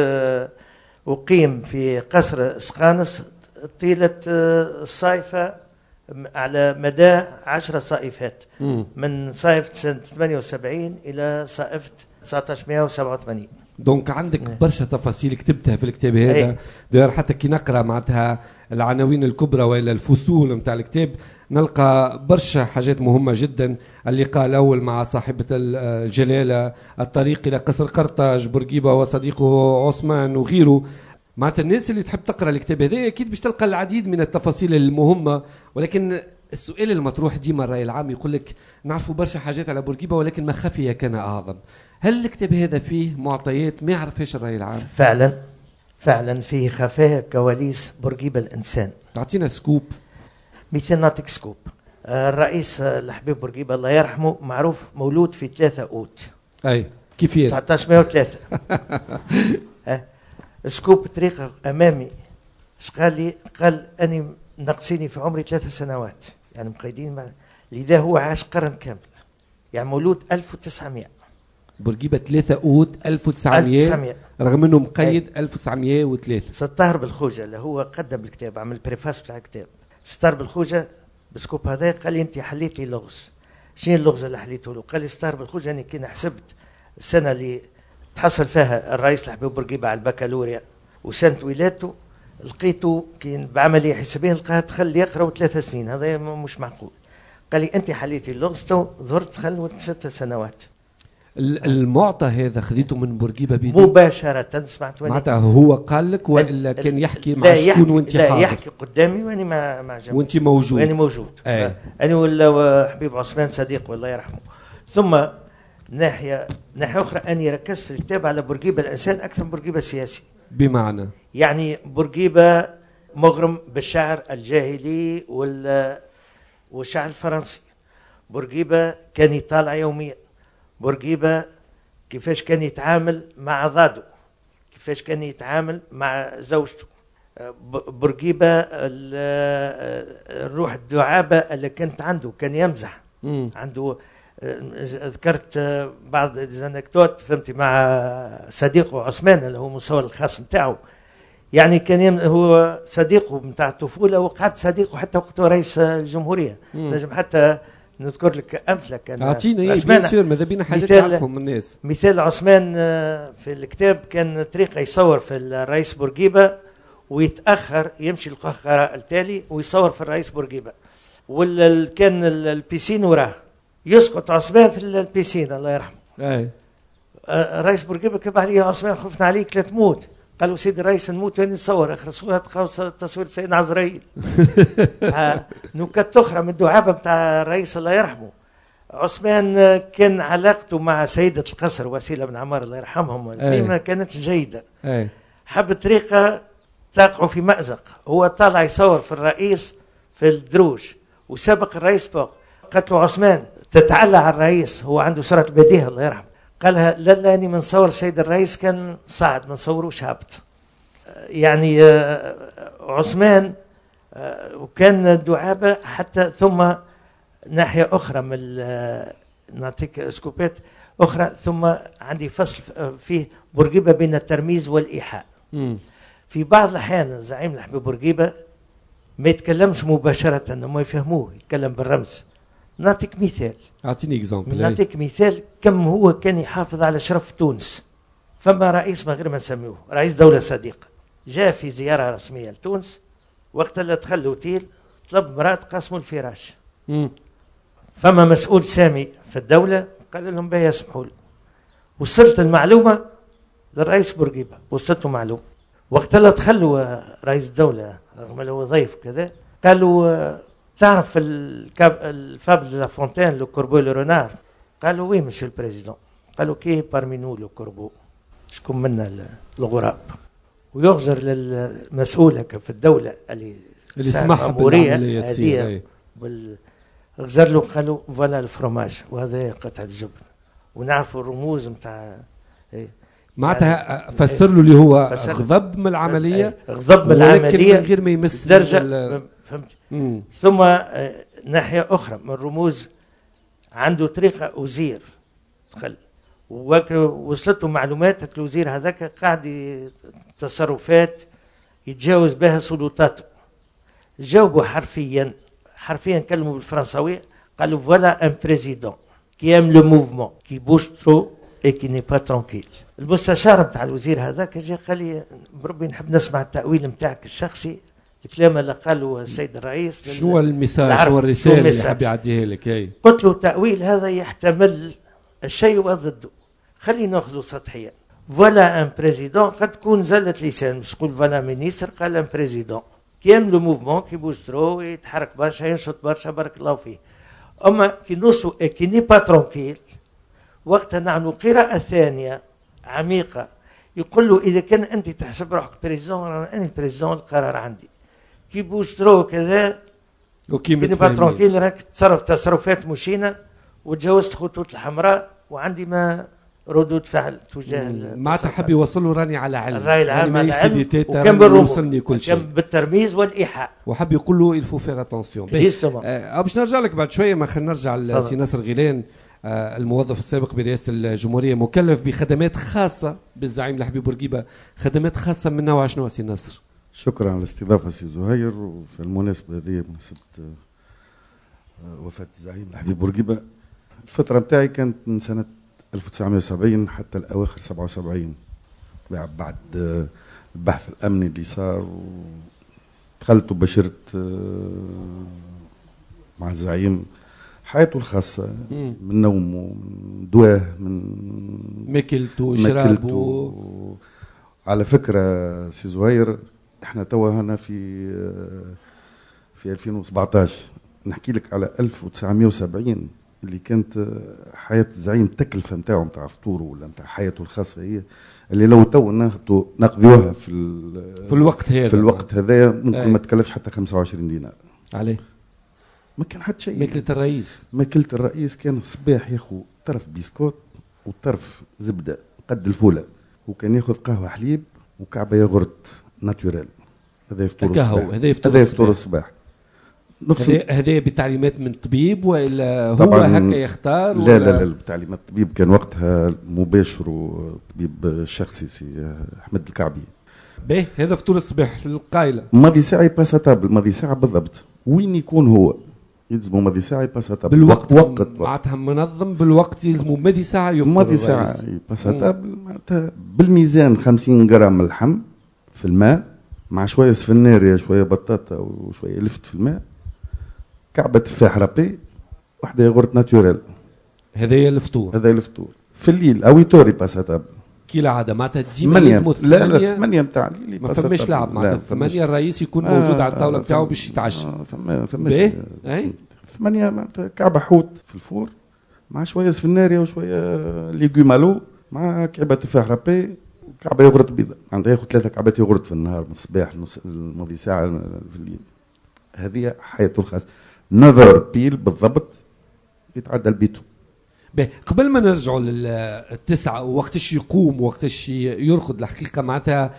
أقيم في قصر سقانس طيلة الصيفة على مدى عشر صائفات، من صائفة سنة ثمانية وسبعين إلى صائفة تسعة عشر مئة وسبعة وثمانين. دونك عندك برشا تفاصيل كتبتها في الكتاب هذا. داير حتى كي نقرا معناتها العناوين الكبرى ولا الفصول نتاع الكتاب نلقى برشا حاجات مهمة جدا. اللقاء الأول مع صاحبة الجلالة، الطريق إلى قصر قرطاج، بورقيبة وصديقه عثمان وغيره. معناتها الناس اللي تحب تقرا الكتاب هذا اكيد باش تلقى العديد من التفاصيل المهمه. ولكن السؤال المطروح ديما الراي العام يقول لك نعرفوا برشا حاجات على بورقيبه ولكن ما خفي كان اعظم. هل الكتاب هذا فيه معطيات ما يعرفهاش الراي العام؟ فعلا فعلا فيه خفايا كواليس بورقيبه الانسان. تعطينا سكوب. مثل نعطيك سكوب. الرئيس الحبيب بورقيبه الله يرحمه معروف مولود في ثلاثة أوت. اي كيفية؟ تسعة عشر مئة وثلاثة. سكوب طريقة أمامي. اش قال لي؟ قال أني نقصيني في عمري ثلاث سنوات، يعني مقيدين مع... لذا هو عاش قرن كامل، يعني مولود ألف وتسعمائة. بورقيبة ثلاثة أوت ألف وتسعمائة رغم انه مقيد ألف وتسعمائة وثلاثة. ستار بالخوجة اللي هو قدم الكتاب، عمل بريفاس بتاع الكتاب. ستار بالخوجة بسكوب هذا قال لي انت حليت لي لغز. شنو اللغز اللي حليته له؟ قال لي ستار بالخوجة اني كنا حسبت السنة اللي تحصل فيها الرئيس الحبيب بورقيبة على البكالوريا وسنة ولادته، لقيته كان بعملية حسابية لقاها دخل يقرأ ثلاث سنين، هذا مش معقول. قال لي انت حليتي اللغز تو ظهرت دخل ست سنوات. المعطى هذا خذيته من بورقيبة بيدي مباشرة؟ سمعت واني معناتها هو قال لك ولا كان يحكي مع شكون وانت حاضر؟ لا يحكي قدامي واني ما ما جنبي وانت موجود. واني موجود اي. انا ولا حبيب عثمان صديق والله يرحمه. ثم ناحية ناحية أخرى أني ركزت في الكتاب على بورقيبة الإنسان أكثر من بورقيبة السياسي. بمعنى يعني بورقيبة مغرم بالشعر الجاهلي وال والشعر الفرنسي. بورقيبة كان يطالع يوميا. بورقيبة كيفاش كان يتعامل مع ضاده، كيفاش كان يتعامل مع زوجته. بورقيبة الروح الدعابة اللي كانت عنده، كان يمزح. م. عنده ذكرت بعض الانكدوت فهمتي مع صديقه عثمان اللي هو مصور الخاص نتاعو. يعني كان يم... هو صديقه نتاع الطفوله وقعد صديقه حتى وقت رئيس الجمهوريه. نجم حتى نذكر لك امثله. كان اعطينا ايه بيان سور ماذا بينا حاجات يعرفهم الناس. مثال عثمان في الكتاب كان طريقه يصور في الرئيس بورقيبه ويتاخر يمشي للقهقرة التالي ويصور في الرئيس بورقيبه، ولا كان البيسين وراه يسقط عثمان في البيسين الله يرحمه. اي الرئيس بورقيبه كتب عليه عثمان خفنا عليك لا تموت. قالوا سيدي الرئيس نموت وين نصور؟ اخر صورة تصوير سيدنا عزرائيل. نكت اخرى من الدعابه بتاع الرئيس الله يرحمه. عثمان كان علاقته مع سيده القصر وسيله بن عمار الله يرحمهم ما كانتش جيده. أي. حب طريقه تقعوا في مأزق. هو طالع يصور في الرئيس في الدروج وسبق الرئيس فوق. قالت له عثمان تتعلى على الرئيس، هو عنده سرعه البديهه الله يرحمه. قالها لا لا اني منصور سيد الرئيس كان صعد منصوروش هابط. يعني عثمان وكان دعابه حتى. ثم ناحيه اخرى من نعطيك سكوبات اخرى. ثم عندي فصل فيه بورقيبه بين الترميز والايحاء. م. في بعض الاحيان زعيم الحبيب بورقيبه ما يتكلمش مباشره انه يفهموه، يتكلم بالرمز. نعطيك مثال. اعطيني اكزامبل. نعطيك مثال كم هو كان يحافظ على شرف تونس. فما رئيس ما غير ما نسميوه رئيس دولة صديق جاء في زيارة رسمية لتونس، وقت اللي دخل الاوتيل طلب مرأة قاسموا الفراش. م. فما مسؤول سامي في الدولة قال لهم بيا يسمحوا لي. وصلت المعلومة للرئيس بورقيبة، وصلت له معلومة. وقت اللي دخلوا رئيس الدولة رغم انه ضيف كذا قالوا تعرف الفابل لا فونتين لو كوربو لو رونار؟ قالوا وي مسيو البريزيدون. قالوا كي بارمي نو لو كوربو، شكون منا الغراب؟ ويغزر للمسؤول في الدولة اللي اللي سمح بالعملية تصير. غزر له قالوا فوالا الفرماج وهذا قطعة الجبن، ونعرفوا الرموز نتاع معناتها فسر له اللي هو غضب من العملية، غضب من العملية من غير ما يمس درجة فهمت. مم. ثم ناحية أخرى من الرموز عنده طريقة أزير دخل ووصلته معلومات الوزير هذاك قاعد تصرفات يتجاوز بها سلطاته. جاوبوا حرفيا حرفيا كلموا بالفرنساوية قالوا فوالا ان بريزيدون كي ام لو موفمون كي بوش ترو اي كي ني با ترانكيل. المستشار نتاع الوزير هذاك جا قال لي بربي نحب نسمع التأويل نتاعك الشخصي الكلام اللي قاله السيد الرئيس. شو المثال شو الرسالة اللي حاب يعديها لك؟ اي قلت له تأويل هذا يحتمل الشيء وضده، خلينا ناخذه سطحيا. فوالا ان بريزيدون قد تكون زلة لسان، مش تقول فوالا مينيستر، قال ان بريزيدون كيام لو موفمون كي بوسترو يتحرك برشا ينشط برشا بارك الله فيه. اما كي نوصو كي ني با ترونكيل وقتها نعملوا قراءة ثانية عميقة. يقول له اذا كان انت تحسب روحك بريزيدون انا البريزيدون القرار عندي. كي بوسترو كذا وكي ني با ترونكيل راك تصرف تصرفات مشينة وتجاوزت خطوط الحمراء وعندي ما ردود فعل تجاه معناتها حب يوصلوا راني على علم الرأي العام يعني على علم وكان بالرموز كل شيء كان بالترميز والإيحاء وحب يقول له الفو فيغ اتونسيون آه باش نرجع لك بعد شويه ما خلينا نرجع لسي ناصر غيلان آه الموظف السابق برئاسه الجمهوريه مكلف بخدمات خاصه بالزعيم الحبيب بورقيبه خدمات خاصه من نوع شنو سي ناصر؟ شكرا على الاستضافه سي زهير وفي المناسبه هذه مناسبه وفاه الزعيم الحبيب بورقيبه الفتره نتاعي كانت من سنه ألف وتسعمائة وسبعين حتى الاواخر سبعة وسبعين بعد البحث الامني اللي صار دخلت وبشرت مع الزعيم حياته الخاصه من نومه من دواه من ماكلته وشرابه. على فكره سي زهير احنا توا هنا في في ألفين وسبعطاش نحكي لك على ألف وتسعمائة وسبعين اللي كانت حياه الزعيم التكلفه نتاعو نتاع فطوره ولا نتاع حياته الخاصه هي اللي لو تو نهبطوا نقضيوها في في الوقت هذا في الوقت هذا ممكن ما تكلفش حتى خمسة وعشرين دينار عليه. ما كان حتى شيء. ماكلة الرئيس ماكلة الرئيس كان الصباح ياخذ طرف بسكوت وطرف زبده قد الفوله وكان ياخذ قهوه حليب وكعبه ياغورت ناتوريل. هذا يفطور الصباح. هذا يفطور هذا يفطور الصباح. هذا بتعليمات من طبيب ولا هو هكا يختار؟ لا ولا لا لا بتعليمات الطبيب كان وقتها مباشر وطبيب الشخصي سي احمد الكعبي. باهي هذا فطور الصباح القايله ماضي ساعه يباساتابل ماضي ساعه بالضبط وين يكون هو يلزموا ماضي ساعه يباساتابل بالوقت وقت معناتها منظم بالوقت يلزموا ماضي ساعه يفطر ماضي ساعه يباساتابل معناتها بالميزان خمسين جرام اللحم في الماء مع شويه سفناريا شويه بطاطا وشويه لفت في الماء كعبه تفاح رابي واحده ياغورت ناتوريل. هذا هي الفطور. هذا الفطور في الليل او يتوري باساتابل كي العاده معناتها ديما لازموا لا لا ثمانية نتاع الليل ما فماش لعب معناتها ثمانية الرئيس يكون آه موجود على الطاوله نتاعو باش يتعشى. آه فما فماش اي ثمانية معناتها كعبه حوت في الفور مع شويه سفناريا وشويه ليغومالو مع كعبه تفاح رابي وكعبه يogurt بيضاء. عنده ياخذ ثلاثه كعبات يogurt في النهار من الصباح الماضي ساعه في الليل. هذه حياته الخاصه نظر بيل بالضبط يتعدى البيتو. باهي قبل ما نرجعوا للتسعة ووقتاش يقوم ووقتاش يرقد الحقيقة معناتها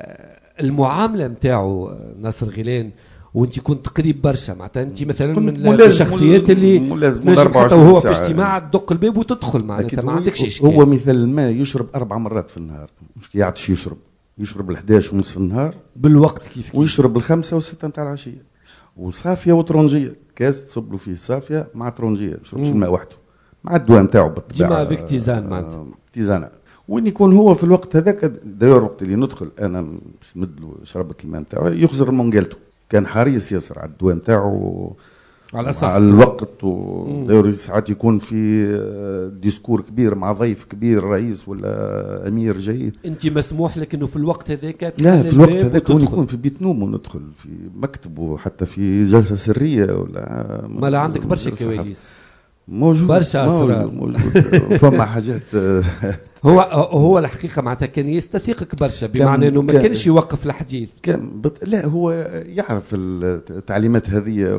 المعاملة نتاعو ناصر غيلان وانت كنت قريب برشا معناتها انت مثلا من الشخصيات اللي نجم حتى وهو في اجتماع تدق الباب وتدخل معناتها ما عندكش اشكال. هو مثل الماء يشرب اربع مرات في النهار مش يعطش يشرب يشرب الحداش ونصف النهار بالوقت كيف كيف ويشرب الخمسة والستة نتاع العشية وصافية وترونجية كاس تصب له فيه صافية مع ترونجية ما يشربش الماء وحده مع الدواء نتاعو بالطبيعه ديما افيك تيزان معناتها تيزانه وين يكون هو في الوقت هذاك داير وقت اللي ندخل انا باش نمد له شربة الماء نتاعو يخزر المونجالتو كان حريص ياسر على الدواء نتاعو على صح على الوقت وداير ساعات يكون في ديسكور كبير مع ضيف كبير رئيس ولا امير جاي انت مسموح لك انه في الوقت هذاك لا في الوقت هذاك يكون في بيت نوم وندخل في مكتبه حتى في جلسه سريه ولا ما لا عندك برشا كواليس موجود برشا اسرار موجود فما حاجات هو هو الحقيقه معناتها كان يستثيقك برشا بمعنى انه ما كانش يوقف الحديث كان بط... لا هو يعرف التعليمات هذه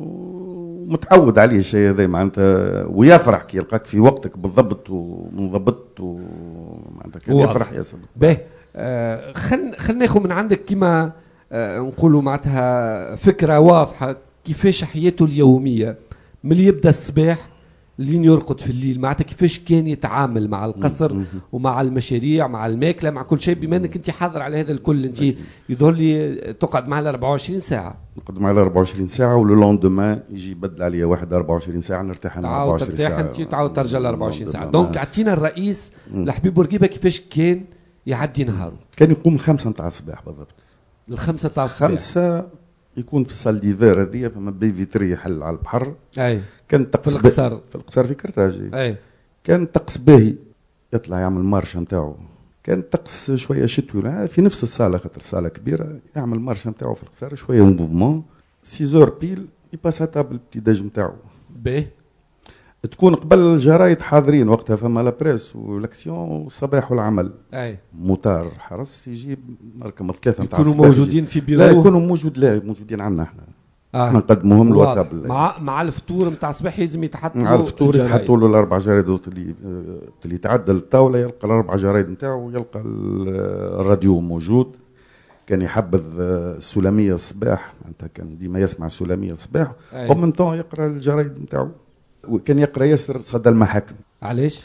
ومتعود عليه الشيء هذا معناتها ويفرح كي يلقاك في وقتك بالضبط ومنضبط ومعناتها كان يفرح ياسر. باهي آه خل خل ناخذ من عندك كما آه نقولوا معناتها فكره واضحه كيفاش حياته اليوميه من اللي يبدا الصباح لين يرقد في الليل معناتها كيفاش كان يتعامل مع القصر ومع المشاريع مع الماكله مع كل شيء بما انك انت حاضر على هذا الكل انت يظهر لي تقعد معنا أربعة وعشرين ساعه نقعد معنا أربعة وعشرين ساعه ولو لوندومان يجي يبدل عليا واحد أربعة وعشرين ساعه نرتاح انا أربعة وعشرين ساعه تعاود ترتاح انت تعاود ترجع ل أربعة وعشرين ساعه دونك عطينا الرئيس الحبيب بورقيبه كيفاش كان يعدي نهاره. كان يقوم خمسة نتاع الصباح بالضبط الخمسة نتاع الصباح خمسة يكون في الصال ديفير هذيا فما بي فيتري يحل على البحر. اي كان طقس في القصر في القصر في كرتاجي. اي كان طقس باهي يطلع يعمل مارشا نتاعو. كان طقس شويه شتوي في نفس الصاله خاطر صاله كبيره يعمل مارشا نتاعو في القصر شويه موفمون سيزور بيل يباس تابل البتيداج نتاعو. باهي تكون قبل الجرايد حاضرين وقتها فما لا بريس والاكسيون الصباح والعمل. اي موتار حرس يجيب رقم ثلاثه نتاع يكونوا موجودين في بيرو. لا يكونوا موجود لا موجودين عندنا احنا آه. احنا نقدموهم له قبل مع مع الفطور نتاع الصباح لازم يتحط له مع الفطور يتحطوا له الاربع جرايد اللي اللي يتعدى الطاوله، يلقى الاربع جرايد نتاعو ويلقى الراديو موجود. كان يحبذ السلاميه الصباح، معناتها كان ديما يسمع السلاميه الصباح ومن طون يقرا الجرايد نتاعو. وكان يقرا ياسر صدى المحاكم. علاش؟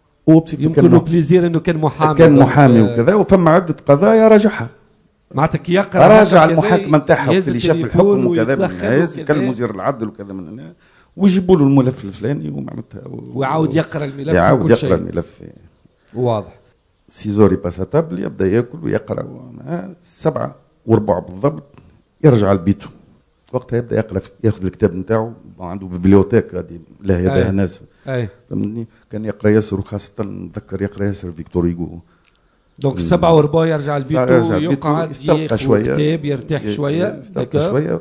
يمكن بليزير انه كان محامي كان محامي وكذا، وفما عده قضايا راجعها. معناتها كي يقرا راجع المحاكمه نتاعها اللي شاف الحكم وكذا من هنا، يكلم وزير العدل وكذا من هنا، ويجيبوا له الملف الفلاني ومعناتها ويعاود يقرا الملف، يعاود يقرا الملف. واضح. سيزوري باساتابل يبدا ياكل ويقرا سبعة وربع بالضبط، يرجع لبيته. وقتها يبدا يقرا، ياخذ الكتاب نتاعو، عنده بيبليوتيك هذه لا يدها ناس. اي فهمتني؟ كان يقرا ياسر، وخاصه نتذكر يقرا ياسر فيكتور هيغو. دونك سبعة وربع يرجع لبيته، يقعد يستلقى شويه كتاب، يرتاح شويه، يستلقى شويه.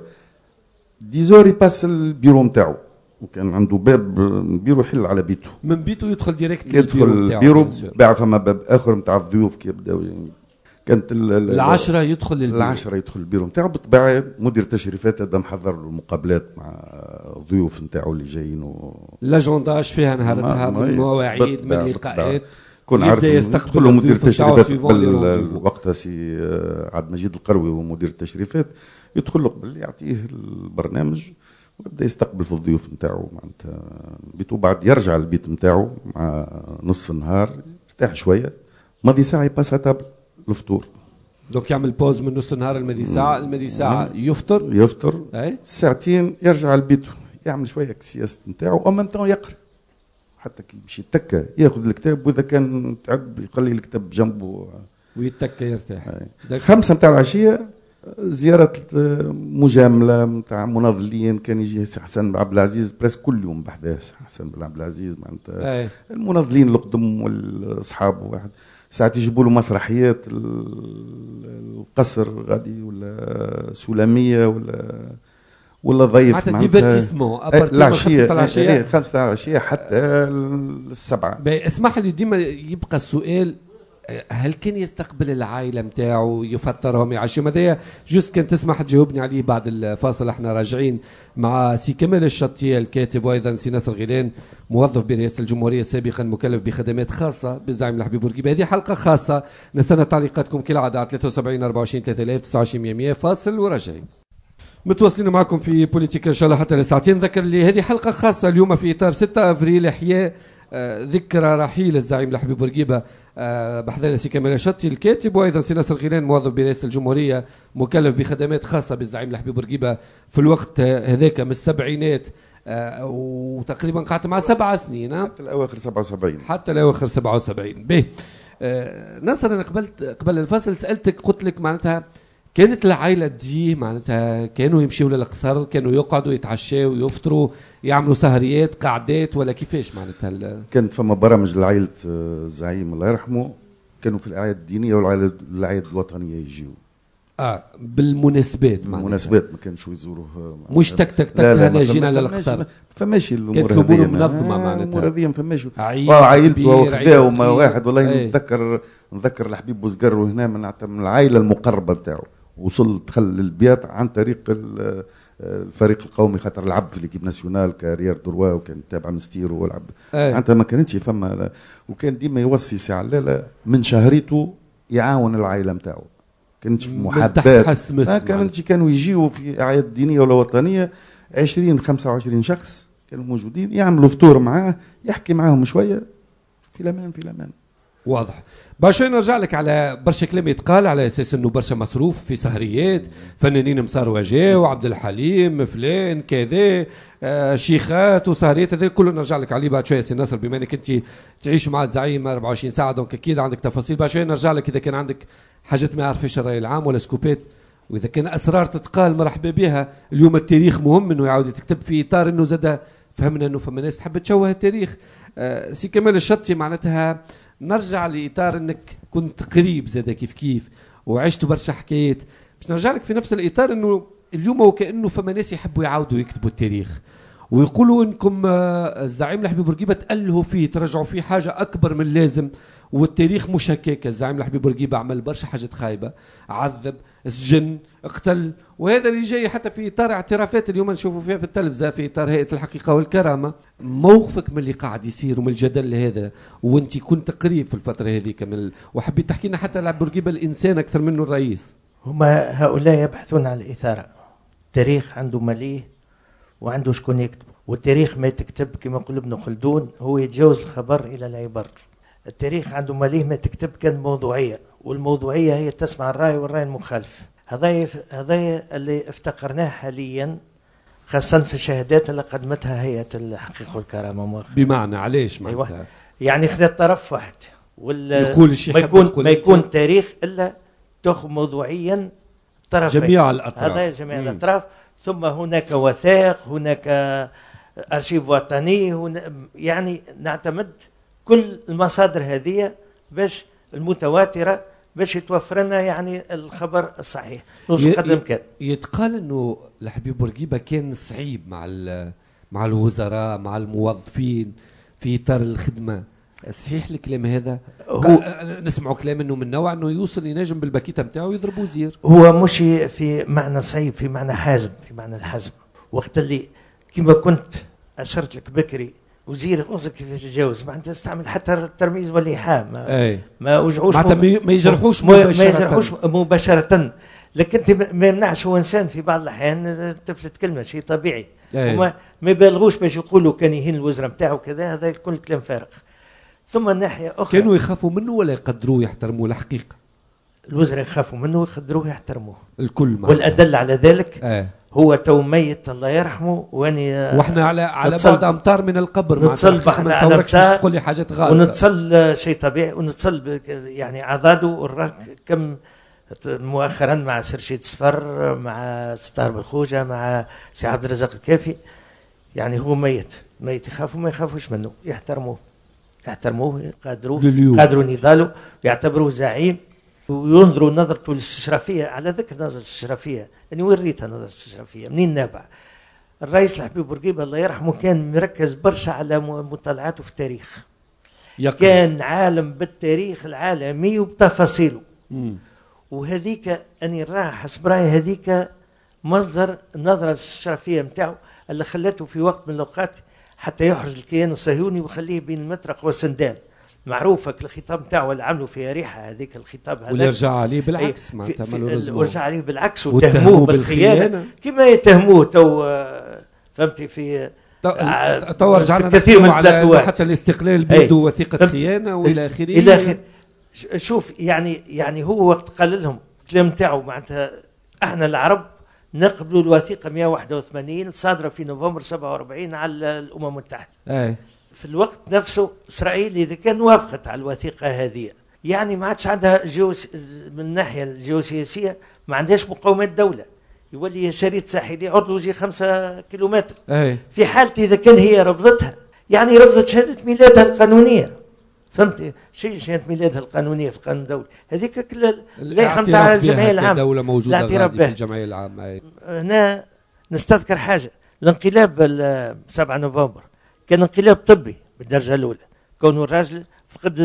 ديزور يباس البيرو نتاعو، وكان عنده باب بيرو يحل على بيته. من بيته يدخل ديريكت يدخل البيرو، بعد فما باب اخر نتاع الضيوف كي يبداو. كانت العشرة يدخل البيرو. العشرة يدخل البيرو نتاعو بالطبيعة. مدير التشريفات هذا محضر له المقابلات مع الضيوف نتاعو اللي جايين و... لاجونداج فيها نهارتها من مواعيد من لقاءات. كون عارف يستقبل مدير التشريفات وقتها سي عبد المجيد القروي هو مدير التشريفات، يدخل له قبل يعطيه البرنامج ويبدا يستقبل في الضيوف نتاعو معناتها بيتو. بعد يرجع البيت نتاعو مع نصف النهار، يرتاح شويه، ماضي ساعه يباسها تابل الفطور. دوك يعمل بوز من نص النهار المدي ساعه، المدي ساعه يفطر يفطر أي؟ ساعتين يرجع لبيته، يعمل شويه السياسه نتاعو ومن طون يقرا. حتى كي يمشي يتكى ياخذ الكتاب، واذا كان تعب يخلي الكتاب جنبه ويتكى يرتاح. خمسة نتاع العشيه زياره مجامله نتاع مناضلين، كان يجي حسن بن عبد العزيز بريس كل يوم بحداث. حسن بن عبد العزيز معناتها المناضلين القدم والاصحاب، واحد ساعات يجيبوا له مسرحيات القصر غادي ولا سلاميه ولا ولا ضيف معناتها ديفيرتيسمون العشيه العشيه خمسة تاع العشيه حتى السبعه. اسمح لي ديما يبقى السؤال، هل كان يستقبل العائله نتاعو يفطرهم يعشيهم؟ هذايا جوست كان تسمح تجاوبني عليه بعد الفاصل. احنا راجعين مع سي كمال الشطيه الكاتب، وايضا سي ناصر غيلان موظف برئاسه الجمهوريه سابقا مكلف بخدمات خاصه بالزعيم الحبيب بورقيبه. هذه حلقه خاصه، نستنى تعليقاتكم كالعاده على ثلاثة وسبعين أربعة وعشرين ثلاثة آلاف تسعة وعشرين مية. فاصل وراجعين. متواصلين معكم في بوليتيكا ان شاء الله حتى لساعتين. ذكر لي هذه حلقه خاصه اليوم في اطار ستة افريل، احياء آه ذكرى رحيل الزعيم الحبيب بورقيبه. آه بحثنا سي كمال الشطي الكاتب، وايضا سي ناصر غيلان موظف برئاسه الجمهوريه مكلف بخدمات خاصه بالزعيم الحبيب بورقيبه في الوقت هذاك من السبعينات، آه وتقريبا قعدت مع سبع سنين حتى الاواخر سبعة وسبعين حتى الاواخر سبعة وسبعين. به آه ناصر، انا قبلت قبل الفصل سالتك قلت لك معناتها كانت العائلة تجي معناتها كانوا يمشيوا للقصر، كانوا يقعدوا يتعشوا ويفطروا يعملوا سهريات قعدات، ولا كيفاش معناتها؟ كانت فما برامج لعائلة الزعيم الله يرحمه، كانوا في الأعياد الدينية والأعياد الوطنية يجيوا. اه بالمناسبات معناتها بالمناسبات ما كانش يزوروه، مش تك تك تك هنا جينا للقصر. فماشي الامور كانت الامور منظمه معناتها، الامور هذه فماشي عائلته وخذا وما واحد. والله نتذكر نتذكر الحبيب بوزقر هنا من من العائله المقربه نتاعو، وصل دخل للبيات عن طريق الفريق القومي، خاطر لعب في ليكيب ناسيونال كارير دروا، وكان تابع مستيرو ولعب معناتها ما كانتش فما. وكان ديما يوصي سي علاله من شهريته يعاون العائله نتاعو، كانتش محبات ما كانتش. كانوا يجيوا في اعياد دينيه ولا وطنيه عشرين خمسة وعشرين شخص كانوا موجودين، يعملوا فطور معاه، يحكي معاهم شويه في الامان في الامان. واضح. باش نرجع لك على برشا كلام يتقال على اساس انه برشا مصروف في سهريات، فنانين مصاروة جاو، عبد الحليم فلان كذا، آه شيخات وسهريات، هذا كله نرجع لك عليه بعد شويه سي ناصر، بما انك انت تعيش مع الزعيم أربعة وعشرين ساعه، دونك اكيد عندك تفاصيل. بعد شويه نرجع لك اذا كان عندك حاجات ما يعرفش الراي العام ولا سكوبات، واذا كان اسرار تتقال مرحبا بها. اليوم التاريخ مهم انه يعاود تكتب في اطار انه زاد فهمنا انه فما ناس تحب تشوه التاريخ. آه سي كمال الشطي معناتها نرجع لاطار انك كنت قريب زاد كيف كيف وعشت برشا حكايات، باش نرجع لك في نفس الاطار انه اليوم وكانه فما ناس يحبوا يعاودوا يكتبوا التاريخ ويقولوا انكم الزعيم الحبيب بورقيبه تألهوا فيه، ترجعوا فيه حاجه اكبر من اللازم، والتاريخ مش هكاك. الزعيم الحبيب بورقيبة عمل برشا حاجات خايبة، عذب، سجن، اقتل، وهذا اللي جاي حتى في اطار اعترافات اليوم نشوفوا فيها في التلفزه في اطار هيئه الحقيقه والكرامه. موقفك من اللي قاعد يصير ومن الجدل هذا، وانت كنت قريب في الفتره هذه كمل، وحبيت تحكي لنا حتى على بورقيبة الانسان اكثر منه الرئيس. هما هؤلاء يبحثون عن الاثاره. التاريخ عنده مليه وعنده شكون يكتبه، والتاريخ ما تكتب كما يقول ابن خلدون هو يتجاوز الخبر الى العبر. التاريخ عنده مليه ما تكتب كان موضوعيه، والموضوعيه هي تسمع الراي والراي المخالف. هذا هذا اللي افتقرناه حاليا، خاصه في الشهادات اللي قدمتها هيئه الحقيقه والكرامه مؤخرا. بمعنى علاش معناتها؟ أيوة. يعني خذت طرف واحد يقول الشيء ما يكون ما يكون تاريخ الا تاخذ موضوعيا طرفين، جميع الاطراف. هذا جميع مم. الاطراف. ثم هناك وثائق، هناك ارشيف وطني، هنا يعني نعتمد كل المصادر هذه باش المتواتره باش يتوفر لنا يعني الخبر الصحيح قدر الامكان. يتقال انه الحبيب بورقيبة كان صعيب مع مع الوزراء مع الموظفين في اطار الخدمه، صحيح الكلام هذا؟ هو نسمعوا كلام انه من نوع انه يوصل ينجم بالباكيته نتاعو يضربوا زير. هو مش في معنى صعيب، في معنى حازم، في معنى الحزم. وقت اللي كما كنت اشرت لك بكري وزير غوصك كيفاش يتجاوز، ما انت تستعمل حتى الترميز والايحاء، ما أي. ما وجعوش معناتها ما يجرحوش مباشره، ما يجرحوش مباشره. لكن ما يمنعش هو انسان في بعض الاحيان تفلت كلمه، شيء طبيعي. وما ما يبالغوش باش يقولوا كان يهين الوزراء نتاعو كذا، هذا كل كلام فارغ. ثم الناحيه اخرى كانوا يخافوا منه ولا يقدروه يحترموه؟ الحقيقه الوزراء يخافوا منه ويقدروه يحترموه الكل معنا. والادل على ذلك آه. هو تو ميت الله يرحمه، واني واحنا على على بعد امتار من القبر، نتصل ما نتصوركش تقول لي حاجات غاليه، ونتصل شيء طبيعي، ونتصل يعني عضاده الراك كم مؤخرا مع سرشيد صفر، مع ستار بالخوجه، مع سي عبد الرزاق الكافي. يعني هو ميت ميت يخافوا ما يخافوش منه، يحترموه يحترموه يقدروه قادروا نضاله، يعتبروه زعيم، وينظروا نظرته الاستشرافيه. على ذكر نظرة الاستشرافيه، يعني وين ريتها نظرة الاستشرافيه؟ منين نابع؟ الرئيس الحبيب بورقيبة الله يرحمه كان مركز برشا على مطالعاته في التاريخ، يقل. كان عالم بالتاريخ العالمي وبتفاصيله، وهذيك اني راح حسب رايي هذيك مصدر النظرة الاستشرافيه نتاعو اللي خلته في وقت من الاوقات حتى يحرج الكيان الصهيوني ويخليه بين المطرق والسندال. معروفة الخطاب نتاعو اللي عملوا فيها ريحة، هذيك الخطاب هذا واللي رجع عليه بالعكس، معناتها مالوريزمون ورجع عليه بالعكس وتهموه بالخيانة كما يتهموه تو. فهمتي في تو رجعنا كثير من على حتى الاستقلال بيده وثيقة خيانة والى اخره الى اخره. شوف يعني يعني هو وقت قال لهم الكلام نتاعو معناتها احنا العرب نقبلوا الوثيقة مئة وواحد وثمانين صادرة في نوفمبر سبعة وأربعين على الأمم المتحدة. أي. في الوقت نفسه إسرائيل إذا كان وافقت على الوثيقة هذه يعني ما عادش عندها جيوس من الناحية الجيوسياسية، ما عندهاش مقاومات دولة، يولي شريط ساحلي عرضه يجي خمسة كيلومتر. أي. في حالة إذا كان هي رفضتها، يعني رفضت شهادة ميلادها القانونية. فهمت شيء شهادة ميلادها القانونية في القانون الدولي هذيك كل اللائحة نتاع الجمعية العامة، دولة موجودة في الجمعية العامة. هنا نستذكر حاجة، الانقلاب سبعة نوفمبر كان انقلاب طبي بالدرجة الأولى، كونه الراجل فقد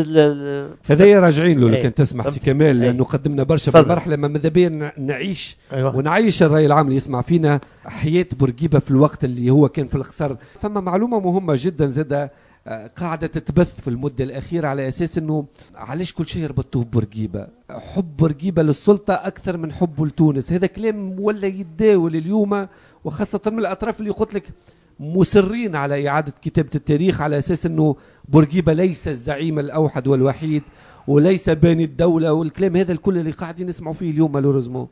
هذايا راجعين له. لكن تسمح سي كمال لأنه قدمنا برشا في المرحلة ما ماذا بينا نعيش أيوة. ونعيش الرأي العام اللي يسمع فينا حياة بورقيبة في الوقت اللي هو كان في القصر. فما معلومة مهمة جدا زادة قاعدة تتبث في المدة الأخيرة على أساس أنه علاش كل شيء ربطوه بورقيبة، حب بورقيبة للسلطة أكثر من حبه لتونس. هذا كلام ولا يتداول اليوم، وخاصة من الأطراف اللي قلت لك مصرين على إعادة كتابة التاريخ على أساس أنه بورقيبة ليس الزعيم الأوحد والوحيد وليس باني الدولة، والكلام هذا الكل اللي قاعدين نسمعوا فيه اليوم مالوريزمون.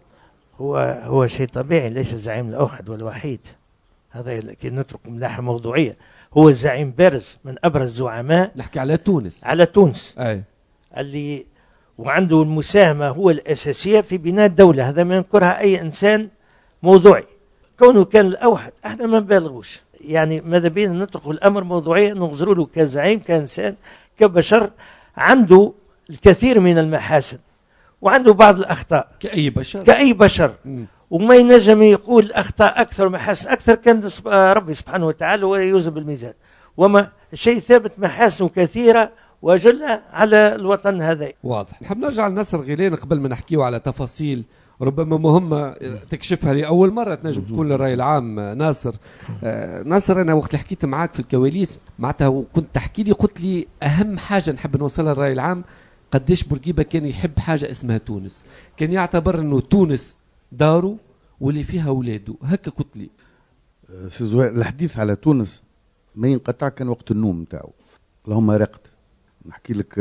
هو هو شيء طبيعي، ليس الزعيم الأوحد والوحيد، هذا لكن نترك من ناحية موضوعية. هو الزعيم بارز من أبرز الزعماء، نحكي على تونس على تونس أي. اللي وعنده المساهمة هو الأساسية في بناء الدولة، هذا ما ينكرها أي إنسان موضوعي. كونه كان الأوحد احنا ما نبالغوش، يعني ماذا بينا نترك الأمر موضوعيا، نغزروا له كزعيم كإنسان كبشر عنده الكثير من المحاسن وعنده بعض الأخطاء كأي بشر كأي بشر م. وما ينجم يقول أخطاء أكثر محاسن أكثر، كان ربي سبحانه وتعالى ولا يوزن بالميزان. وما شيء ثابت محاسنه كثيرة وجلة على الوطن هذا. واضح. نحب نرجع لناصر غيلان قبل ما نحكيو على تفاصيل ربما مهمة تكشفها لأول مرة تنجم تكون للرأي العام. ناصر آه ناصر أنا وقت اللي حكيت معاك في الكواليس معناتها وكنت تحكي لي قلت لي أهم حاجة نحب نوصلها للرأي العام قديش بورقيبة كان يحب حاجة اسمها تونس، كان يعتبر أنه تونس داره واللي فيها أولاده. هكا قلت لي سي زهير الحديث على تونس ما ينقطع كان وقت النوم نتاعو. اللهم رقت نحكي لك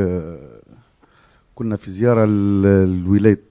كنا في زيارة لولاية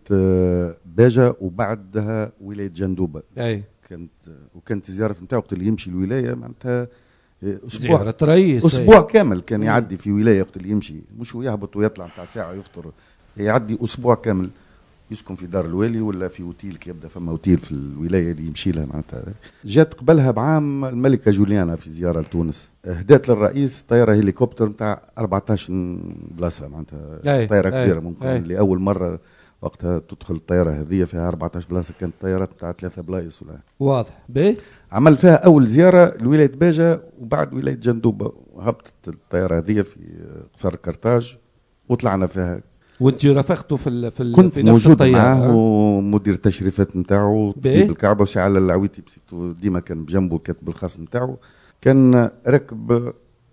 باجة وبعدها ولاية جندوبة. أي كانت وكانت زيارة نتاعو وقت اللي يمشي الولاية معناتها أسبوع زيارة رئيس أسبوع كامل كان يعدي في ولاية وقت اللي يمشي، مش يهبط ويطلع نتاع ساعة يفطر، يعدي أسبوع كامل يسكن في دار الوالي ولا في اوتيل كي يبدا فما اوتيل في الولايه اللي يمشي لها معناتها. جات قبلها بعام الملكه جوليانا في زياره لتونس، هدات للرئيس طياره هليكوبتر نتاع أربعطاش بلاصه معناتها طياره كبيره ممكن أي. لاول مره وقتها تدخل الطياره هذه فيها أربعطاش بلاصه، كانت طيارات نتاع ثلاثه بلايص ولا واضح باهي. عمل فيها اول زياره لولايه باجه وبعد ولايه جندوبه، هبطت الطياره هذه في قصر كرتاج وطلعنا فيها. وانت رافقته في ال في ال كنت في نفس موجود الطياره؟ معاه ومدير التشريفات نتاعو طبيب الكعبه وسي على العويتي ديما كان بجنبه كاتب الخاص نتاعو، كان راكب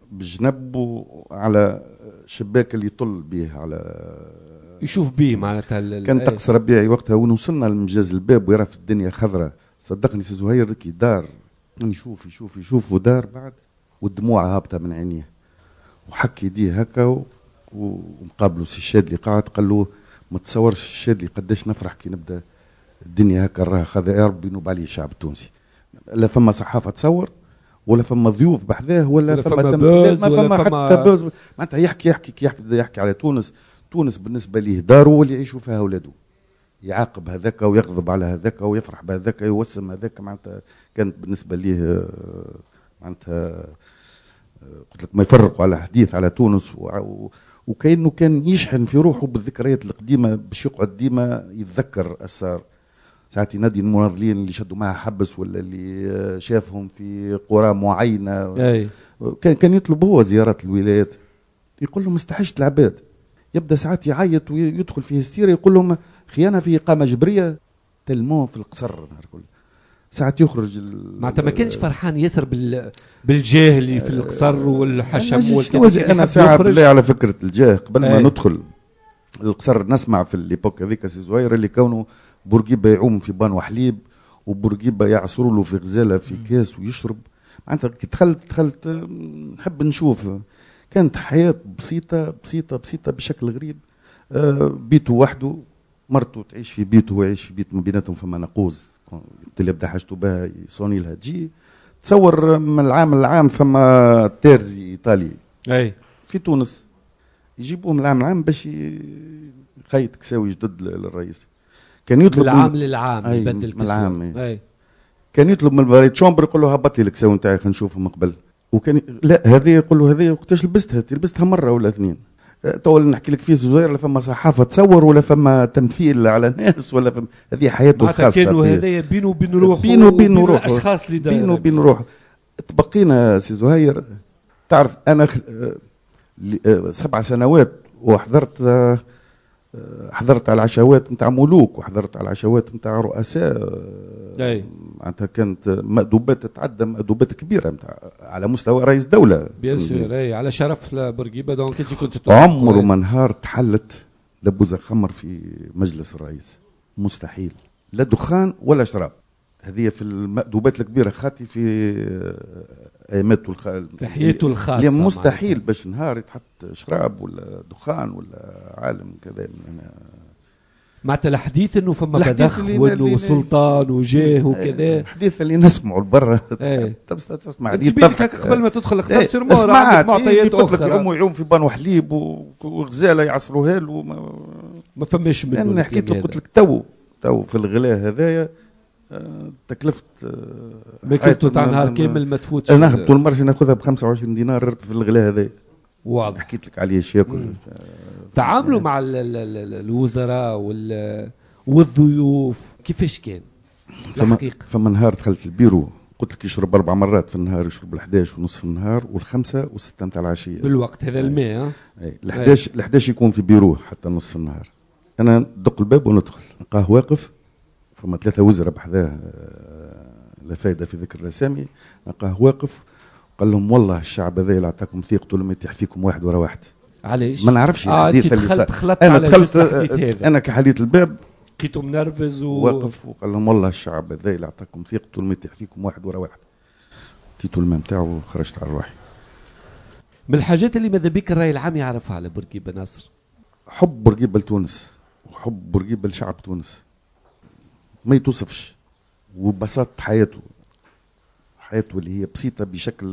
بجنبه على شباك اللي يطل به على يشوف به معناتها. كان طقس ربيعي وقتها وين وصلنا لمجاز الباب ويرى في الدنيا خضراء. صدقني سي زهير كي دار يشوف يشوف يشوف ودار بعد والدموع هابطه من عينيه وحكي يديه هكا ومقابله سي الشادلي قاعد قال له ما تصورش الشادلي قداش نفرح كي نبدا الدنيا هكا راها خذا يا ربي ينوب عليه الشعب التونسي، لا فما صحافه تصور ولا فما ضيوف بحذاه ولا, ولا فما تمثيل ما فما حتى بوز معناتها يحكي يحكي كي يحكي يحكي على تونس. تونس بالنسبه ليه داره واللي يعيشوا فيها اولاده، يعاقب هذاك ويغضب على هذاك ويفرح بهذاك يوسم هذاك معناتها كانت بالنسبه ليه معناتها قلت لك ما يفرقوا على حديث على تونس و وكأنه كان يشحن في روحه بالذكريات القديمة باش يقعد ديما يتذكر الصار. ساعات ينادي المناضلين اللي شدوا معها حبس ولا اللي شافهم في قرى معينة أي. كان كان يطلب هو زيارات الولايات، يقول لهم استحشت العباد، يبدا ساعات يعيط ويدخل في السيرة يقول لهم خيانة في إقامة جبرية تلموه في القصر نهار كله. ساعات يخرج معناتها ما كانش فرحان ياسر بال بالجاه اللي في القصر والحشم والكذا. انا ساعه بالله على فكره الجاه قبل ما أي. ندخل القصر نسمع في الليبوك هذيك سي زهير اللي كونه بورقيبه يعوم في بان وحليب وبورقيبه يعصروا له في غزاله في كاس ويشرب. معناتها كي دخلت دخلت نحب نشوف كانت حياه بسيطه بسيطه بسيطه بشكل غريب. بيته وحده، مرته تعيش في بيته ويعيش في بيت، ما بيناتهم فما نقوز اللي يبدا حاجته بها يصوني لها تجي. تصور من العام للعام فما تيرزي ايطالي اي في تونس يجيبوه من العام للعام باش يخيط كساوي جدد للرئيس. كان يطلب من العام للعام يبدل كساوي. اي كان يطلب من الفريد شومبر يقول له هبط لي الكساوي نتاعي خلينا نشوفهم قبل. وكان لا هذه يقول له هذه وقتاش لبستها؟ لبستها مره ولا اثنين. تو نحكي لك فيه زهير لا فما صحافه تصور ولا فما تمثيل على ناس ولا فما هذه حياته الخاصه. كانوا هذايا بينه وبين روحه بينه وبين روحه الاشخاص اللي بينه وبين روحه. تبقينا سي زهير تعرف انا سبع سنوات وحضرت حضرت على العشوات نتاع ملوك وحضرت على العشوات نتاع رؤساء. اي معناتها كانت مأدوبات تتعدى مأدوبات كبيره نتاع على مستوى رئيس دوله بيان سور. اي على شرف بورقيبه. دونك انت كنت عمره ما نهار تحلت دبوزه خمر في مجلس الرئيس، مستحيل، لا دخان ولا شراب. هذه في المأدوبات الكبيره خاطي في ايامته الخ... في حياته الخاصه مستحيل باش نهار يتحط شراب ولا دخان ولا عالم كذا. من معناتها الحديث انه فما بدخ وانه سلطان وجاه وكذا، الحديث اللي نسمعه لبرا تسمع حديث قبل ما تدخل القصر سير مور عندك معطيات اخرى. يقوموا يعوم في بان وحليب وغزاله يعصروها له ما فماش منه. انا حكيت له قلت لك تو تو في الغلاء هذايا تكلفت ماكلته تاع نهار كامل ما تفوتش. انا طول مرة ناخذها ب خمسة وعشرين دينار في الغلاء هذا. واضح. حكيت لك عليه ياكل. تعاملوا مع ال ال ال الوزراء والضيوف كيفاش كان؟ فما, فما نهار دخلت البيرو قلت لك يشرب اربع مرات في النهار، يشرب الحداش ونصف النهار والخمسه والسته نتاع العشيه بالوقت هذا الماء. اي الحداش الحداش يكون في بيروه حتى نصف النهار. انا ندق الباب وندخل نلقاه واقف، فما ثلاثه وزراء بحذاه لا فايده في ذكر الاسامي، نلقاه واقف قال لهم والله الشعب هذا اللي اعطاكم ثقته لما يتيح فيكم واحد ورا واحد. علاش؟ ما نعرفش آه الحديث اللي صار. انا دخلت انا كحليت الباب لقيته منرفز و... واقف وقال لهم والله الشعب هذا اللي اعطاكم ثقته لما يتيح فيكم واحد ورا واحد. تيتو الماء نتاعو وخرجت على روحي. من الحاجات اللي ماذا بك الراي العام يعرفها على بورقيبه ناصر؟ حب بورقيبه لتونس وحب بورقيبه لشعب تونس ما يتوصفش، وبساطة حياته حياته اللي هي بسيطة بشكل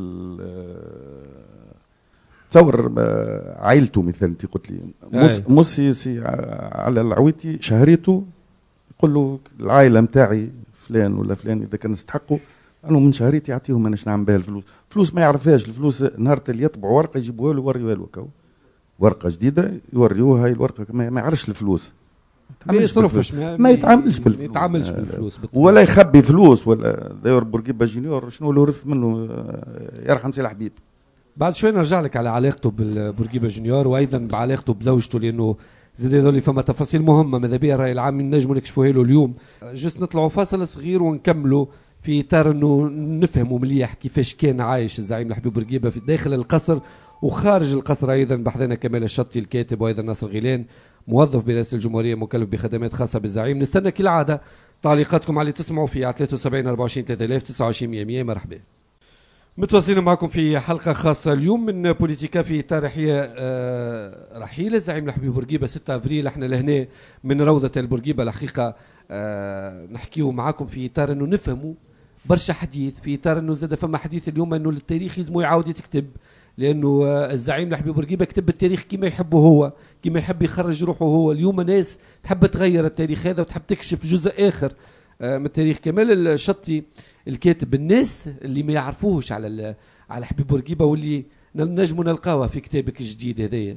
تصور عائلته. مثلا انت قلت لي موسي سي على العويتي شهريته يقول له العائلة متاعي فلان ولا فلان إذا كان يستحقوا أنا من شهريتي يعطيهم أنا نعمل بها الفلوس. فلوس ما يعرفهاش الفلوس، نهار اللي يطبعوا ورقة يجيبوها له يوريوها له كو ورقة جديدة يوريوها هاي الورقة ما يعرفش الفلوس، ما يصرفش ما, ما يتعاملش بالفلوس، ما يتعاملش بالفلوس ولا يخبي فلوس ولا داير بورقيبه جونيور شنو اللي ورث منه يرحم سي الحبيب. بعد شوي نرجع لك على علاقته بالبورقيبه جونيور وايضا بعلاقته بزوجته، لانه زاد هذول فما تفاصيل مهمه ماذا بيا الراي العام نجموا نكشفوها له اليوم. جست نطلعوا فاصل صغير ونكملوا في اطار انه نفهموا مليح كيفاش كان عايش الزعيم الحبيب بورقيبه في داخل القصر وخارج القصر. ايضا بحثنا كمال الشطي الكاتب وايضا ناصر غيلان موظف برئاسة الجمهورية مكلف بخدمات خاصة بالزعيم. نستنى كالعادة تعليقاتكم على اللي تسمعوا فيه على ثلاثة وسبعين أربعة وعشرين ثلاثة آلاف تسعة وعشرين مية مية. مرحبا، متواصلين معكم في حلقة خاصة اليوم من بوليتيكا في تاريخية آه رحيل الزعيم الحبيب بورقيبة ستة أفريل. احنا لهنا من روضة البورقيبة الحقيقة آه نحكيو معكم في إطار أنه نفهموا برشا حديث، في إطار أنه زاد فما حديث اليوم أنه التاريخ يزمو يعاود يتكتب، لانه الزعيم الحبيب بورقيبه كتب التاريخ كما يحبه هو، كما يحب يخرج روحه هو. اليوم الناس تحب تغير التاريخ هذا وتحب تكشف جزء اخر من التاريخ. كمال الشطي الكاتب، الناس اللي ما يعرفوهش على على حبيب بورقيبه واللي نجموا نلقاوها في كتابك الجديد هذايا،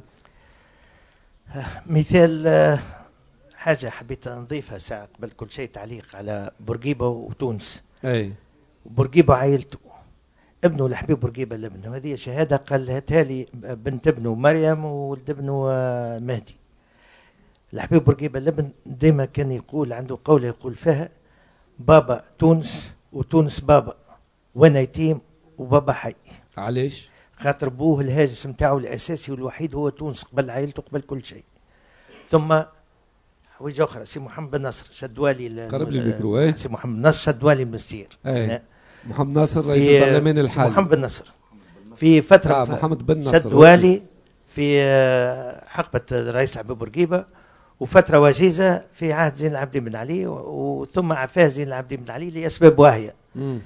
مثال حاجه حبيت نضيفها ساعه قبل كل شيء، تعليق على بورقيبه وتونس. اي بورقيبه عائلته، ابنه الحبيب بورقيبه لابنه، هذه شهاده قالتها لي بنت ابنه مريم وولد ابنه مهدي. الحبيب بورقيبه لابن ديما كان يقول عنده قوله يقول فيها بابا تونس وتونس بابا، وانا يتيم وبابا حي. علاش؟ خاطر بوه الهاجس نتاعو الاساسي والوحيد هو تونس قبل عائلته قبل كل شيء. ثم حوايج اخرى، سي محمد بن نصر شدوالي قرب لي الميكرو. سي محمد بن نصر شدوالي من السير. محمد ناصر رئيس البرلمان الحالي. محمد بن نصر في فترة آه محمد بن نصر شد والي في حقبة رئيس الحبيب بورقيبة، وفترة وجيزة في عهد زين العابدين بن علي، وثم عفاه زين العابدين بن علي لأسباب واهية. مم.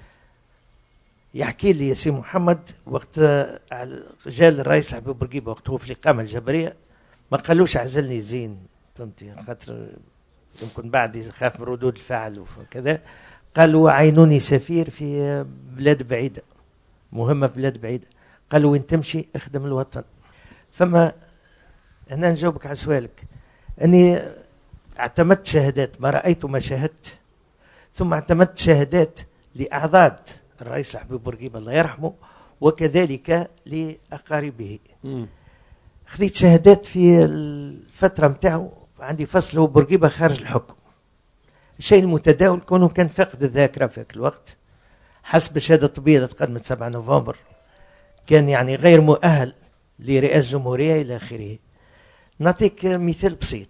يحكي لي سي محمد وقت جال الرئيس الحبيب بورقيبة وقت هو في الإقامة الجبرية ما قالوش عزلني زين، فهمتي، خاطر يمكن بعد يخاف من ردود الفعل وكذا. قالوا عينوني سفير في بلاد بعيدة مهمة في بلاد بعيدة، قالوا وين تمشي اخدم الوطن. فما هنا نجاوبك على سؤالك، أني اعتمدت شهادات ما رأيت ما شاهدت، ثم اعتمدت شهادات لأعضاد الرئيس الحبيب بورقيبة الله يرحمه وكذلك لأقاربه. م. خذيت شهادات في الفترة متاعه، عندي فصل هو بورقيبة خارج الحكم. الشيء المتداول كونه كان فقد الذاكرة في ذاك الوقت حسب الشهادة الطبية اللي تقدمت سبعة نوفمبر، كان يعني غير مؤهل لرئاسة الجمهورية إلى آخره. نعطيك مثال بسيط،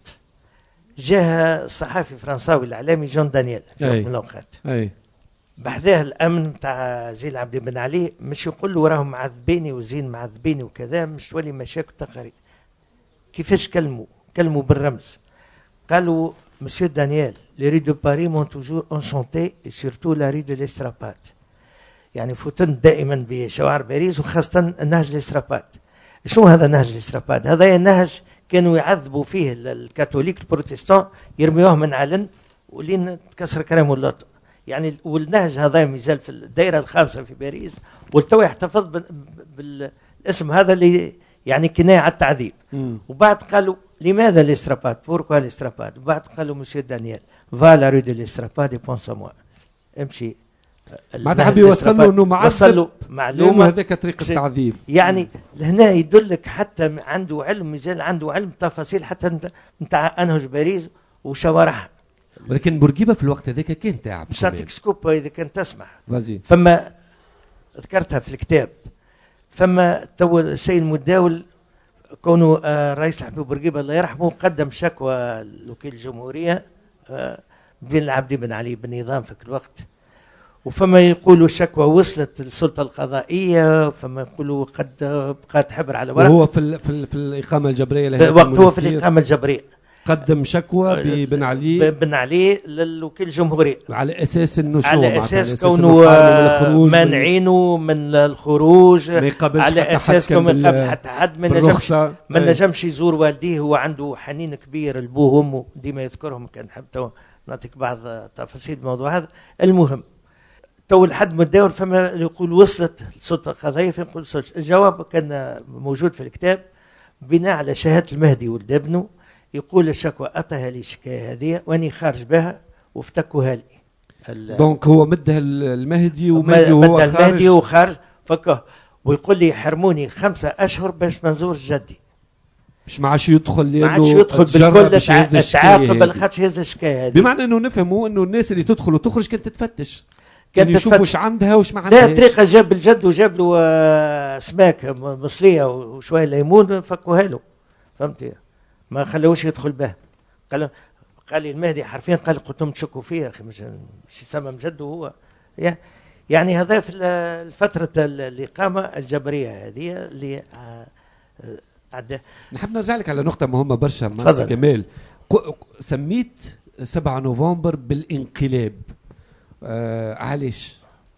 جاء الصحافي الفرنساوي الإعلامي جون دانييل في وقت من الأوقات، بحذاه الأمن تاع زين العابدين بن علي، مش يقول له راهم معذبيني وزين معذبيني وكذا، مش تولي مشاكل تقارير. كيفاش كلموا؟ كلموا بالرمز، قالوا Monsieur Daniel, les rues de Paris m'ont toujours enchanté et surtout la rue de l'Estrapade. يعني فتن دائما بشوارع باريس وخاصة نهج الاستراباد. شنو هذا نهج الاستراباد؟ هذا النهج كانوا يعذبوا فيه الكاثوليك البروتستان، يرميوه من علن ولين تكسر كلام اللط. يعني والنهج هذا مازال في الدائرة الخامسة في باريس، والتو يحتفظ بالاسم هذا اللي يعني كناية على التعذيب. وبعد قالوا لماذا الاستراباد؟ بوركوا الاستراباد؟ وبعد قالوا مسيو دانييل فا لا رue de l'estrapade et pense à moi. امشي معناتها حب يوصل له انه معذب، معلومه هذاك طريقه التعذيب. يعني هنا يدلك حتى عنده علم، مازال عنده علم تفاصيل حتى نتاع انهج باريس وشوارعها. ولكن بورقيبه في الوقت هذاك كان تاعب. باش نعطيك سكوب اذا كان تسمح. فازي. فما ذكرتها في الكتاب، فما تو الشيء المتداول كونه آه رئيس الحبيب بورقيبه الله يرحمه قدم شكوى لوكيل الجمهوريه آه بن العبدي بن علي بن نظام في الوقت، وفما يقولوا الشكوى وصلت للسلطه القضائيه، فما يقولوا قد بقات حبر على ورق. وهو في ال في, ال في الاقامه الجبريه في وقت هو في الاقامه الجبريه قدم شكوى ببن علي بن علي للوكيل الجمهوريه على اساس انه شنو؟ على اساس كونه مانعينه من الخروج، على اساس كونه ما يقابل حتى حد، ما نجمش ما نجمش يزور والديه، هو عنده حنين كبير لبوه وامه ديما يذكرهم. كان حتى نعطيك بعض تفاصيل الموضوع هذا. المهم تو لحد متداول، فما يقول وصلت السلطه القضائيه، فنقول الجواب كان موجود في الكتاب بناء على شهاده المهدي ولد ابنه، يقول الشكوى أعطاها لي الشكاية هذه واني خارج بها وافتكوها لي. دونك هو مدها المهدي ومهدي وهو خارج، مدها المهدي وخارج فكه، ويقول لي حرموني خمسة أشهر باش ما نزور جدي، مش ما عادش يدخل لأنه ما عادش يدخل بالكل تعاقب الخدش هذا الشكاية هذه. بمعنى أنه نفهموا أنه الناس اللي تدخل وتخرج كانت تتفتش، كان يشوف وش عندها وش ما عندها. لا طريقة جاب الجد وجاب له سماك مصلية وشوية ليمون فكوها له، فهمتي؟ ما خلوش يدخل به. قال قال لي المهدي حرفيا، قال قلت لهم تشكوا فيه اخي، مش مش يسمى جده هو. يعني هذا في الفتره الاقامه الجبريه هذه اللي عدى. نحب نرجع لك على نقطه مهمه برشا مهندس جمال. سميت سبعة نوفمبر بالانقلاب، آه علاش؟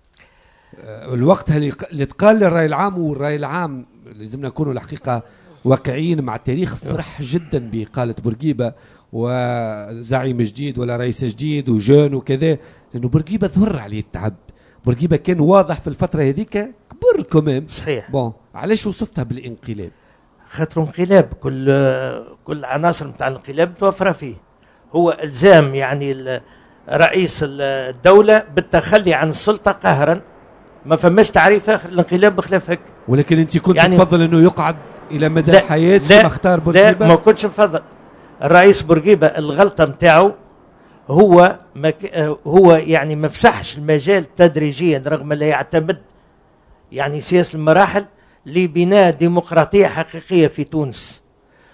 آه الوقت اللي تقال للراي العام، والراي العام لازمنا نكونوا الحقيقه واقعيين مع التاريخ، فرح جدا بإقالة بورقيبة وزعيم جديد ولا رئيس جديد وجون وكذا، لأنه بورقيبة ظهر عليه التعب. بورقيبة كان واضح في الفترة هذيك كبر كمان. صحيح. بون علاش وصفتها بالانقلاب؟ خاطر انقلاب كل كل عناصر نتاع الانقلاب متوفرة فيه. هو إلزام يعني رئيس الدولة بالتخلي عن السلطة قهرا، ما فماش تعريف آخر الانقلاب بخلاف هيك. ولكن أنت كنت يعني تفضل أنه يقعد إلى مدى لا الحياة كما اختار بورقيبة؟ لا ما كنتش نفضل. الرئيس بورقيبة الغلطة نتاعو هو ما هو يعني ما فسحش المجال تدريجيا، رغم لا يعتمد يعني سياسة المراحل لبناء ديمقراطية حقيقية في تونس.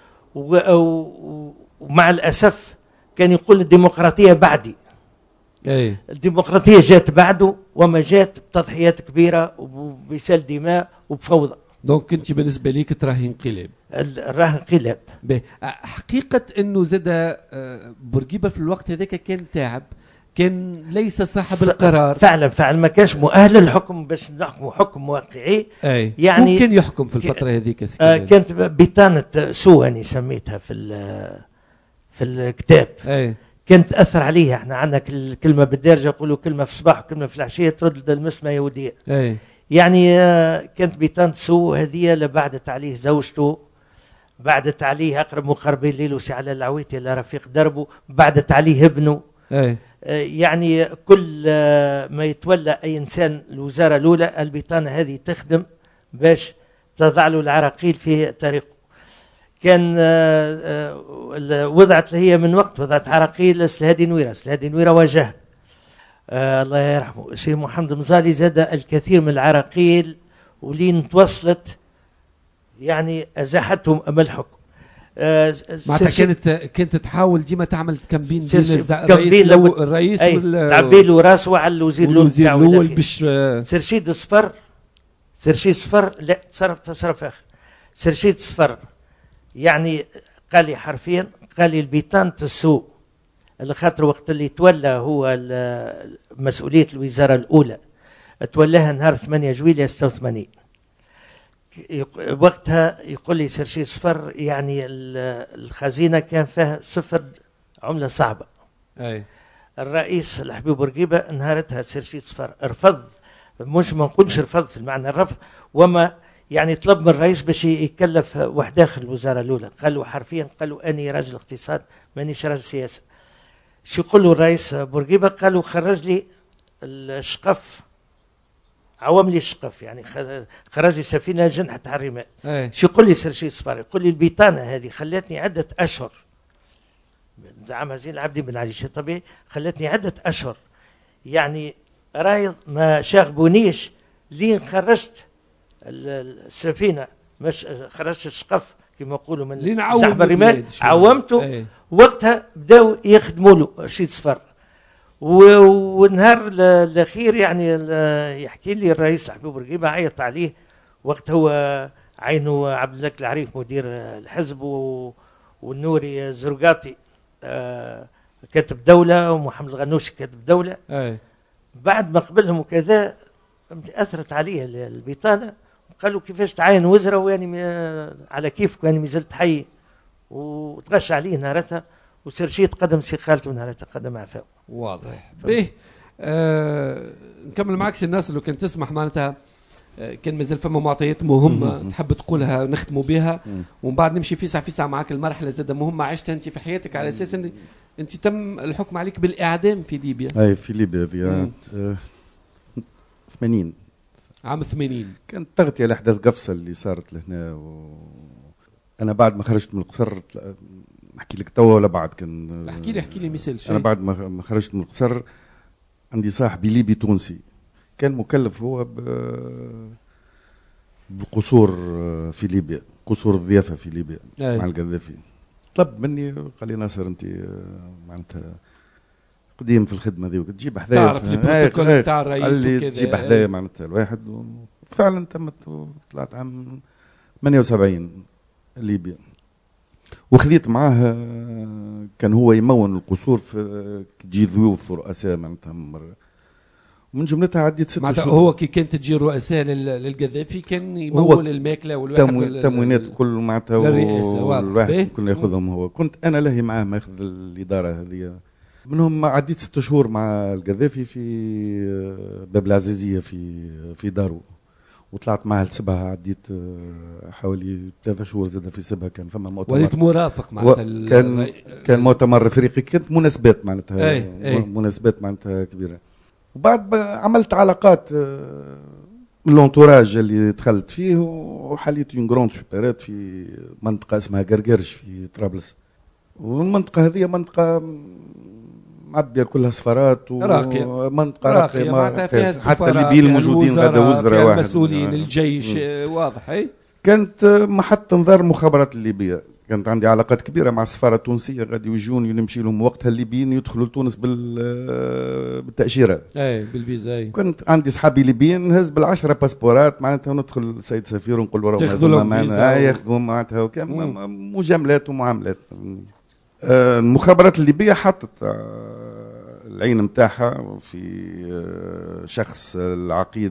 ومع الأسف كان يقول الديمقراطية بعدي. أي. الديمقراطية جات بعده، وما جات بتضحيات كبيرة وبسال دماء وبفوضى. دونك انت بالنسبه ليك تراه انقلاب؟ راه انقلاب. حقيقه انه زاد بورقيبه في الوقت هذاك كان تاعب، كان ليس صاحب القرار فعلا فعلا، ما كانش مؤهل للحكم باش نحكموا حكم واقعي. أي. يعني ممكن يحكم في الفتره هذيك. آه كانت بطانه سوء اني سميتها في في الكتاب. أي. كانت تاثر عليها. احنا عندنا الكلمه بالدارجه يقولوا كلمه في الصباح وكلمه في العشيه ترد المسمى يهوديه. أي. يعني كانت بطانة سوء هذه لبعدت عليه زوجته، بعدت عليه أقرب مقربين ليه وسي على العويتي لرفيق دربه، بعدت عليه ابنه. أي. يعني كل ما يتولى أي إنسان الوزارة الأولى البطانة هذه تخدم باش تضع له العراقيل في طريقه. كان وضعت هي من وقت وضعت عراقيل سلهادي نويرة. سلهادي نويرة واجهها آه الله يرحمه سي محمد مزالي، زاد الكثير من العراقيل ولين توصلت يعني ازاحتهم امام الحكم. آه معناتها كانت كانت تحاول ديما تعمل كامبين بين الرئيس الرئيس تعبيل وراسه وعلى الوزير الاول باش سرشيد صفر سرشيد صفر لا تصرف تصرف اخر. سرشيد صفر يعني قال لي حرفيا، قال لي البيطانة السوء اللي خاطر وقت اللي تولى هو مسؤولية الوزارة الأولى تولاها نهار ثمانية جويلية ستة وثمانين. وقتها يقول لي سرشي صفر يعني الخزينة كان فيها صفر عملة صعبة. أي. الرئيس الحبيب بورقيبة نهارتها سرشي صفر رفض، مش ما نقولش رفض في المعنى الرفض، وما يعني طلب من الرئيس باش يكلف وحداخل الوزارة الأولى. قالوا حرفيا، قالوا أني راجل اقتصاد مانيش راجل سياسة. شو يقول له الرئيس بورقيبة؟ قالوا خرج لي الشقف عوم لي الشقف يعني خرج لي سفينه جنحت على الرمال. ايه. شو يقول لي سيرجي صفار؟ يقول لي البيطانه هذه خلتني عده اشهر، زعمها زين العابدين بن علي شيء طبيعي، خلتني عده اشهر يعني راي ما شاغبونيش لين خرجت السفينه، مش خرجت الشقف كما يقولوا من شعب الرمال، عومته. ايه. وقتها بداوا يخدموا له شيء صفر. والنهار الاخير يعني يحكي لي الرئيس حبيب بورقيبه عيط عليه وقت هو عينه عبد الملك العريف مدير الحزب والنوري الزرقاطي كاتب دوله ومحمد الغنوشي كاتب دوله. أي. بعد ما قبلهم وكذا اثرت عليه البطانه، قالوا كيفاش تعاين وزراء ويعني على كيفك يعني مازلت حي، وتغش عليه نهارتها وسيرشيت قدم استقالته نهارتها قدم عفاء. واضح. باهي آه نكمل معك سي الناس اللي كنت تسمح معناتها آه كان مازال فما معطيات مهمه تحب تقولها ونختموا بها ومن بعد نمشي فيسع فيسع معك المرحله زاده مهمه عشتها انت في حياتك على اساس ان انت تم الحكم عليك بالاعدام في ليبيا. اي في ليبيا في ثمانين عام ثمانين كانت تغطيه لاحداث قفصه اللي صارت لهنا و... انا بعد ما خرجت من القصر نحكي لك توا ولا بعد كان احكي لي احكي لي مثال شيء. انا بعد ما خرجت من القصر عندي صاحبي ليبي تونسي كان مكلف هو ب... بالقصور في ليبيا، قصور الضيافه في ليبيا. أي. مع القذافي طلب مني قال لي ناصر انت معناتها قديم في الخدمه ذي تجيب حذايا تعرف البروتوكول تاع الرئيس وكذا تجيب حذايا معناتها الواحد وفعلا تمت وطلعت عام ثمانية وسبعين ليبيا وخذيت معاه كان هو يمون القصور في تجي ضيوف ورؤساء معناتها مرة ومن جملتها عديت ست شهور. هو كي كانت تجي الرؤساء للقذافي كان يمول الماكله والواحد التموينات الكل معناتها والواحد كله ياخذهم هو. كنت انا لهي معاه ماخذ الاداره هذه منهم. عديت ست شهور مع القذافي في باب العزيزيه في في دارو وطلعت معها لسبها. عديت حوالي ثلاثة شهور زاد في سبها كان فما مؤتمر وليت مرافق معناتها كان كان مؤتمر افريقي كانت مناسبات معناتها أي. أي. مناسبات معناتها كبيره. وبعد عملت علاقات من الانتوراج اللي دخلت فيه وحليت اون جروند سوبرات في منطقه اسمها قرقرش في طرابلس. والمنطقه هذه منطقه معبيه كلها سفارات ومنطقه راقيه راقية حتى الليبيين الموجودين غدا وزراء واحد مسؤولين الجيش. واضح. اي كانت محط انظار المخابرات الليبيه. كانت عندي علاقات كبيره مع السفاره التونسيه غادي يجوني ونمشي لهم وقتها الليبيين يدخلوا لتونس بالتاشيره اي بالفيزا. اي كنت عندي اصحابي ليبيين نهز بالعشره باسبورات معناتها ندخل السيد سفير ونقول له تاخذوا لهم فيزا ياخذوا معناتها مجاملات ومعاملات. المخابرات الليبيه حطت العين نتاعها في شخص العقيد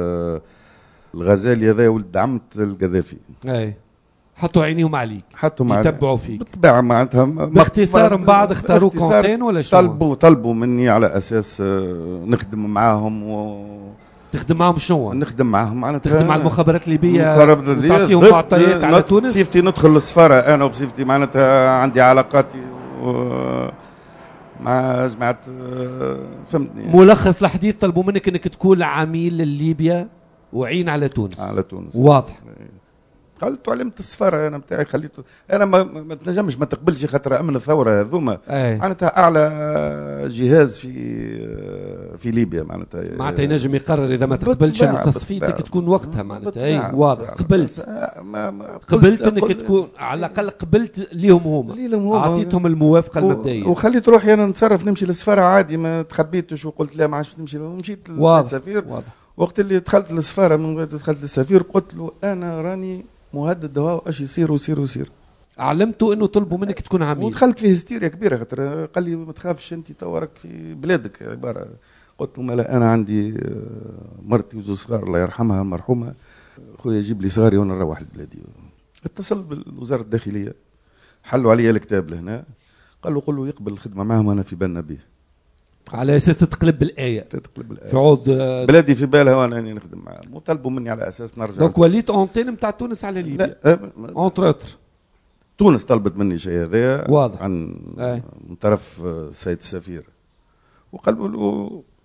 الغزالي هذا ولد عمة القذافي. اي حطوا عينيهم عليك حطوا يتبعوا فيك بالطبيعه معناتها باختصار. من بعد اختاروك كونتين ولا شو؟ طلبوا طلبوا مني على اساس نخدم معاهم و تخدم معاهم شنو؟ نخدم معاهم معناتها تخدم مع المخابرات الليبيه تعطيهم معطيات على تونس. بصفتي ندخل للسفاره انا وبصفتي معناتها عندي علاقاتي و مع جماعه فهمتني. ملخص الحديث طلبوا منك انك تكون عميل لليبيا وعين على تونس. على تونس واضح. قلت علمت السفاره انا نتاعي خليته انا ما, ما تنجمش ما تقبلش خاطر امن الثوره هذوما معناتها اعلى جهاز في في ليبيا معناتها معناتها ينجم يقرر اذا ما تقبلش تصفيتك تكون وقتها معناتها. اي واضح. قبلت ما ما قبلت انك تكون على الاقل قبلت ليهم هما اعطيتهم الموافقه المبدئيه وخليت روحي انا نتصرف نمشي للسفاره عادي ما تخبيتش وقلت لا ما عادش نمشي مشيت للسفير. وقت اللي دخلت للسفاره من غير دخلت للسفير قلت له انا راني مهدد هو اش يصير ويصير ويصير. علمته انه طلبوا منك تكون عميل ودخلت في هستيريا كبيره خاطر قال لي ما تخافش انت تورك في بلادك عباره. قلت له مالا انا عندي مرتي وزوج صغار الله يرحمها المرحومه خويا جيب لي صغاري وانا نروح لبلادي. اتصل بالوزاره الداخليه حلوا علي الكتاب لهنا قالوا قل له يقبل الخدمه معهم انا في بالنا به على اساس تتقلب بالايه تتقلب بالايه في عود بلادي في بالها وانا اني نخدم معاهم وطلبوا مني على اساس نرجع. دونك وليت اونتين نتاع تونس على ليبيا. اونتر اوتر تونس طلبت مني شيء هذايا واضح عن من طرف السيد السفير وقالوا له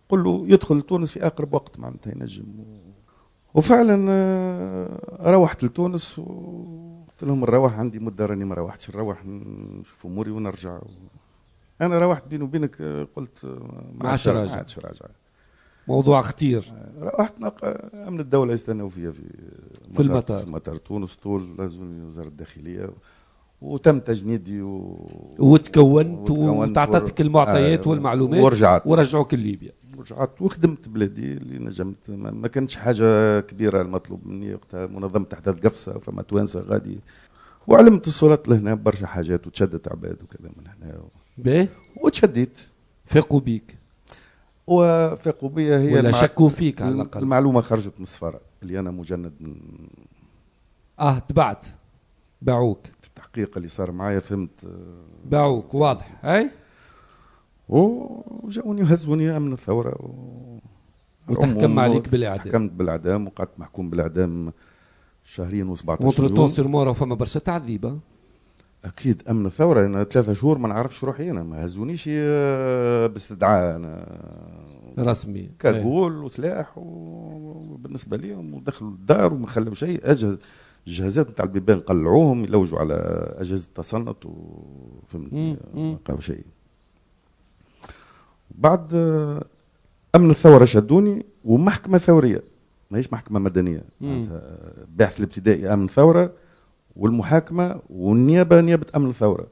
قل له يدخل تونس في اقرب وقت معناتها ينجم. وفعلا روحت لتونس وقلت لهم نروح، عندي مده راني ما روحتش، نروح نشوف اموري ونرجع. انا روحت بيني وبينك قلت ما عادش راجع. ما عادش راجع. موضوع خطير. روحت امن الدوله يستناو فيا في في المطار في مطار تونس، طول لازمني وزاره الداخليه، وتم تجنيدي و... وتكونت وتعطتك المعطيات آه والمعلومات ورجعت ورجعوك لليبيا. رجعت وخدمت بلادي اللي نجمت. ما, ما كانتش حاجه كبيره المطلوب مني وقتها، منظمه احداث قفصه فما توانسه غادي، وعلمت الصورات لهنا برشا حاجات وتشدت عباد وكذا من هنا و... باهي وتشديت. فاقوا بيك وفاقوا بيا هي ولا المع... شكوا فيك على الاقل. المعلومه خرجت من السفاره اللي انا مجند من... اه تبعت باعوك في التحقيق اللي صار معايا، فهمت باعوك واضح. اي وجاوني يهزوني امن الثوره و... وتحكم عليك بالاعدام. تحكمت بالاعدام وقعدت محكوم بالاعدام شهرين وسبعطاش يوم. وطرطون سير مورا فما برشا تعذيبه. اكيد امن الثوره، انا ثلاثة شهور ما نعرفش روحي، انا ما هزونيش باستدعاء، انا رسمي كاغول وسلاح وبالنسبه ليهم، ودخلوا الدار وما خلوا شيء. اجهز الجهازات نتاع البيبان قلعوهم يلوجوا على اجهزه التصنت وفهمت ما لقاو شيء. بعد امن الثوره شدوني ومحكمه ثوريه، ماهيش محكمه مدنيه، باحث الابتدائي امن ثوره والمحاكمه والنيابه نيابه امن الثوره،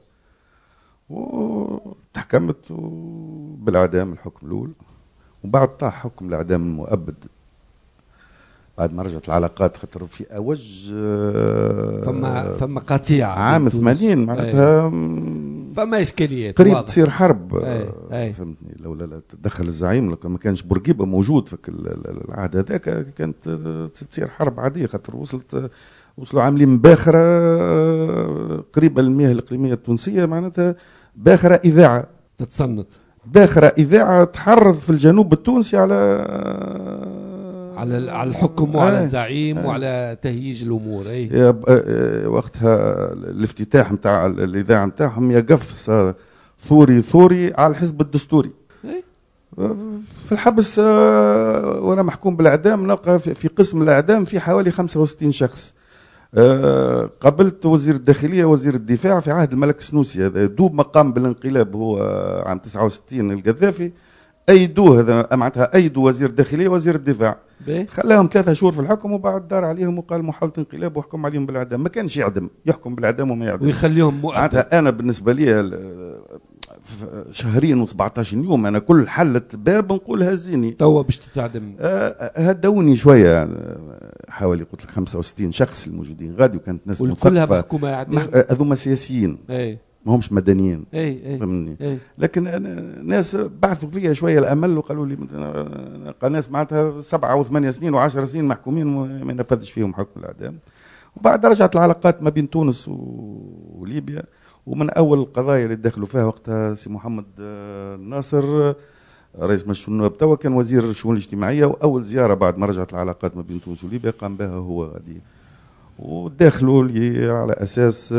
وتحكمت بالاعدام الحكم الاول. وبعد طاح حكم الاعدام المؤبد بعد ما رجعت العلاقات، خاطر في اوج فما فما قطيعه عام ثمانين معناتها فما اشكاليات قريب تصير حرب. أي. أي. فهمتني، لولا لا تدخل الزعيم، لو ما كانش بورقيبه موجود في العهد هذاك كانت تصير حرب عاديه، خاطر وصلت وصلوا عاملين باخره قريبه للمياه الاقليميه التونسيه، معناتها باخره اذاعه تتصنت، باخره اذاعه تحرض في الجنوب التونسي على على على الحكم وعلى آه. الزعيم آه. وعلى تهييج الامور. اي وقتها الافتتاح نتاع الاذاعه نتاعهم يقف ثوري ثوري على الحزب الدستوري. أي. في الحبس وانا محكوم بالاعدام، نلقى في قسم الاعدام في حوالي خمسة وستين شخص. قابلت وزير الداخليه وزير الدفاع في عهد الملك السنوسي، هذا دوب ما قام بالانقلاب هو عام تسعة وستين القذافي، ايدوه هذا معناتها ايدوا وزير الداخليه وزير الدفاع، خلاهم ثلاثة شهور في الحكم وبعد دار عليهم وقال محاوله انقلاب وحكم عليهم بالاعدام. ما كانش يعدم، يحكم بالاعدام وما يعدم ويخليهم معناتها. انا بالنسبه لي شهرين و17 يوم انا كل حلة باب نقول هزيني توا باش تتعدم. آه هدوني شويه يعني، حوالي قلت لك خمسة وستين شخص الموجودين غادي، وكانت ناس كلها محكومه اعدام. هذوما سياسيين اي ما همش مدنيين. اي فهمني. أي. لكن ناس بعثوا فيها شويه الامل وقالوا لي ناس معناتها سبعه وثمانيه سنين وعشر سنين محكومين ما ينفذش فيهم حكم الاعدام. وبعد رجعت العلاقات ما بين تونس وليبيا، ومن اول القضايا اللي دخلوا فيها وقتها سي محمد الناصر رئيس مجلس النواب توا كان وزير الشؤون الاجتماعيه، واول زياره بعد ما رجعت العلاقات ما بين تونس وليبيا قام بها هو غادي، وداخلوا لي على اساس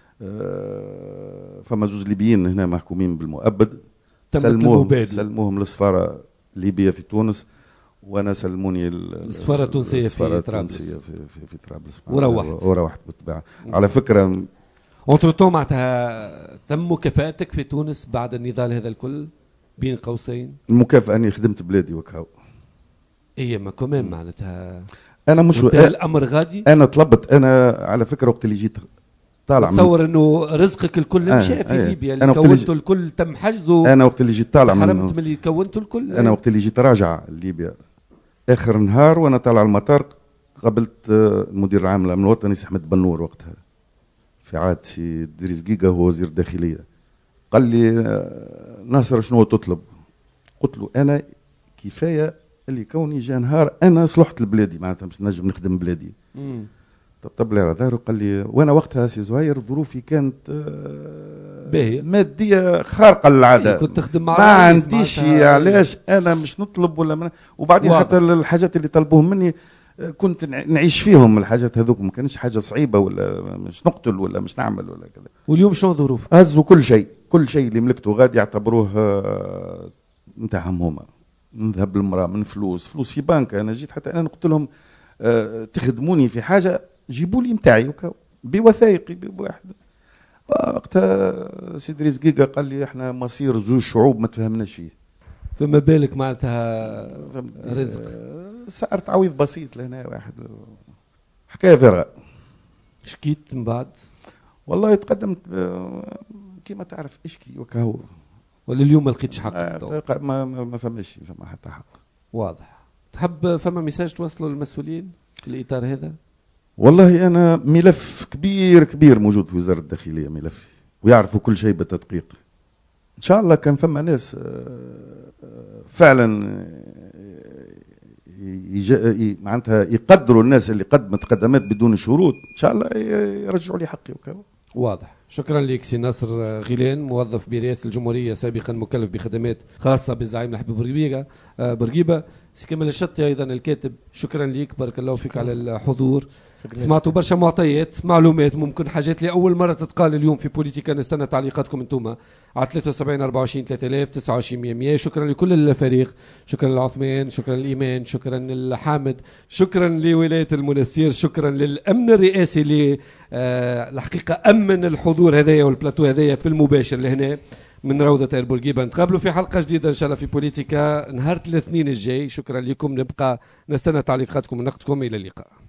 فما زوج ليبيين هنا محكومين بالمؤبد، سلموهم سلموهم للسفاره الليبيه في تونس، وانا سلموني السفاره التونسيه في طرابلس في في, في طرابلس وروحت وروحت بالطبع. على فكره اونتروتون معناتها تم مكافاتك في تونس بعد النضال هذا الكل بين قوسين؟ المكافاه اني خدمت بلادي وكاو. اي ما كمان معناتها انا مش الامر غادي. انا طلبت، انا على فكره وقت اللي جيت طالع تصور انه رزقك الكل مشى آه في آه ليبيا، اللي كونته الكل تم حجزه. انا وقت اللي جيت طالع حرمت من اللي كونته الكل. انا وقت اللي جيت راجع ليبيا اخر نهار وانا طالع المطار قابلت المدير العام للامن الوطني سي احمد بنور وقتها في عهد سي دريس جيجا هو وزير الداخليه. قال لي ناصر شنو تطلب؟ قلت له انا كفايه اللي كوني جا نهار انا صلحت لبلادي، معناتها باش نجم نخدم بلادي. امم طب لي على ظهره قال لي، وانا وقتها سي زهير ظروفي كانت باهيه ماديه خارقه للعاده، كنت تخدم مع ما عنديش علاش انا مش نطلب ولا من... وبعدين واضح. حتى الحاجات اللي طلبوهم مني كنت نعيش فيهم الحاجات هذوك، ما كانش حاجه صعيبه ولا مش نقتل ولا مش نعمل ولا كذا. واليوم شنو ظروف؟ هزوا كل شيء، كل شيء اللي ملكته غادي يعتبروه نتاعهم هما. نذهب للمراه من فلوس فلوس في بنك. انا جيت حتى انا قلت لهم أه تخدموني في حاجه جيبوا لي نتاعي بوثائقي بواحد. وقتها سي ادريس قيقا قال لي احنا مصير زوج شعوب ما تفهمناش فيه. فما بالك معناتها رزق. سعر تعويض بسيط لهنا واحد حكايه فارغه. شكيت من بعد؟ والله تقدمت كيما تعرف اشكي وكهو. ولا اليوم ما لقيتش حقك؟ آه ما ما فماش فما حتى حق. واضح. تحب فما ميساج توصله للمسؤولين في الاطار هذا؟ والله انا ملف كبير كبير موجود في وزاره الداخليه، ملف ويعرفوا كل شيء بالتدقيق. ان شاء الله كان فما ناس فعلا معناتها يقدروا الناس اللي قدمت قدمات بدون شروط، ان شاء الله يرجعوا لي حقي وكذا. واضح. شكرا لك سي ناصر غيلان، موظف برئاسه الجمهوريه سابقا مكلف بخدمات خاصه بالزعيم الحبيب بورقيبه. بورقيبه سي كمال الشطي ايضا الكاتب، شكرا لك، بارك الله فيك على الحضور. سمعتوا برشا معطيات معلومات، ممكن حاجات لاول مره تتقال اليوم في بوليتيكا. نستنى تعليقاتكم انتم على ثلاثة وسبعين أربعة وعشرين ثلاثة آلاف تسعة وعشرين مية مية. شكرا لكل الفريق، شكرا لعثمان، شكرا لإيمان، شكرا لحامد، شكرا لولايه المنسير، شكرا للامن الرئاسي اللي آه الحقيقه امن الحضور هذايا والبلاتو هذايا في المباشر لهنا من روضة اير بورقيبه. نتقابلوا في حلقه جديده ان شاء الله في بوليتيكا نهار الاثنين الجاي. شكرا لكم، نبقى نستنى تعليقاتكم ونقدكم. الى اللقاء.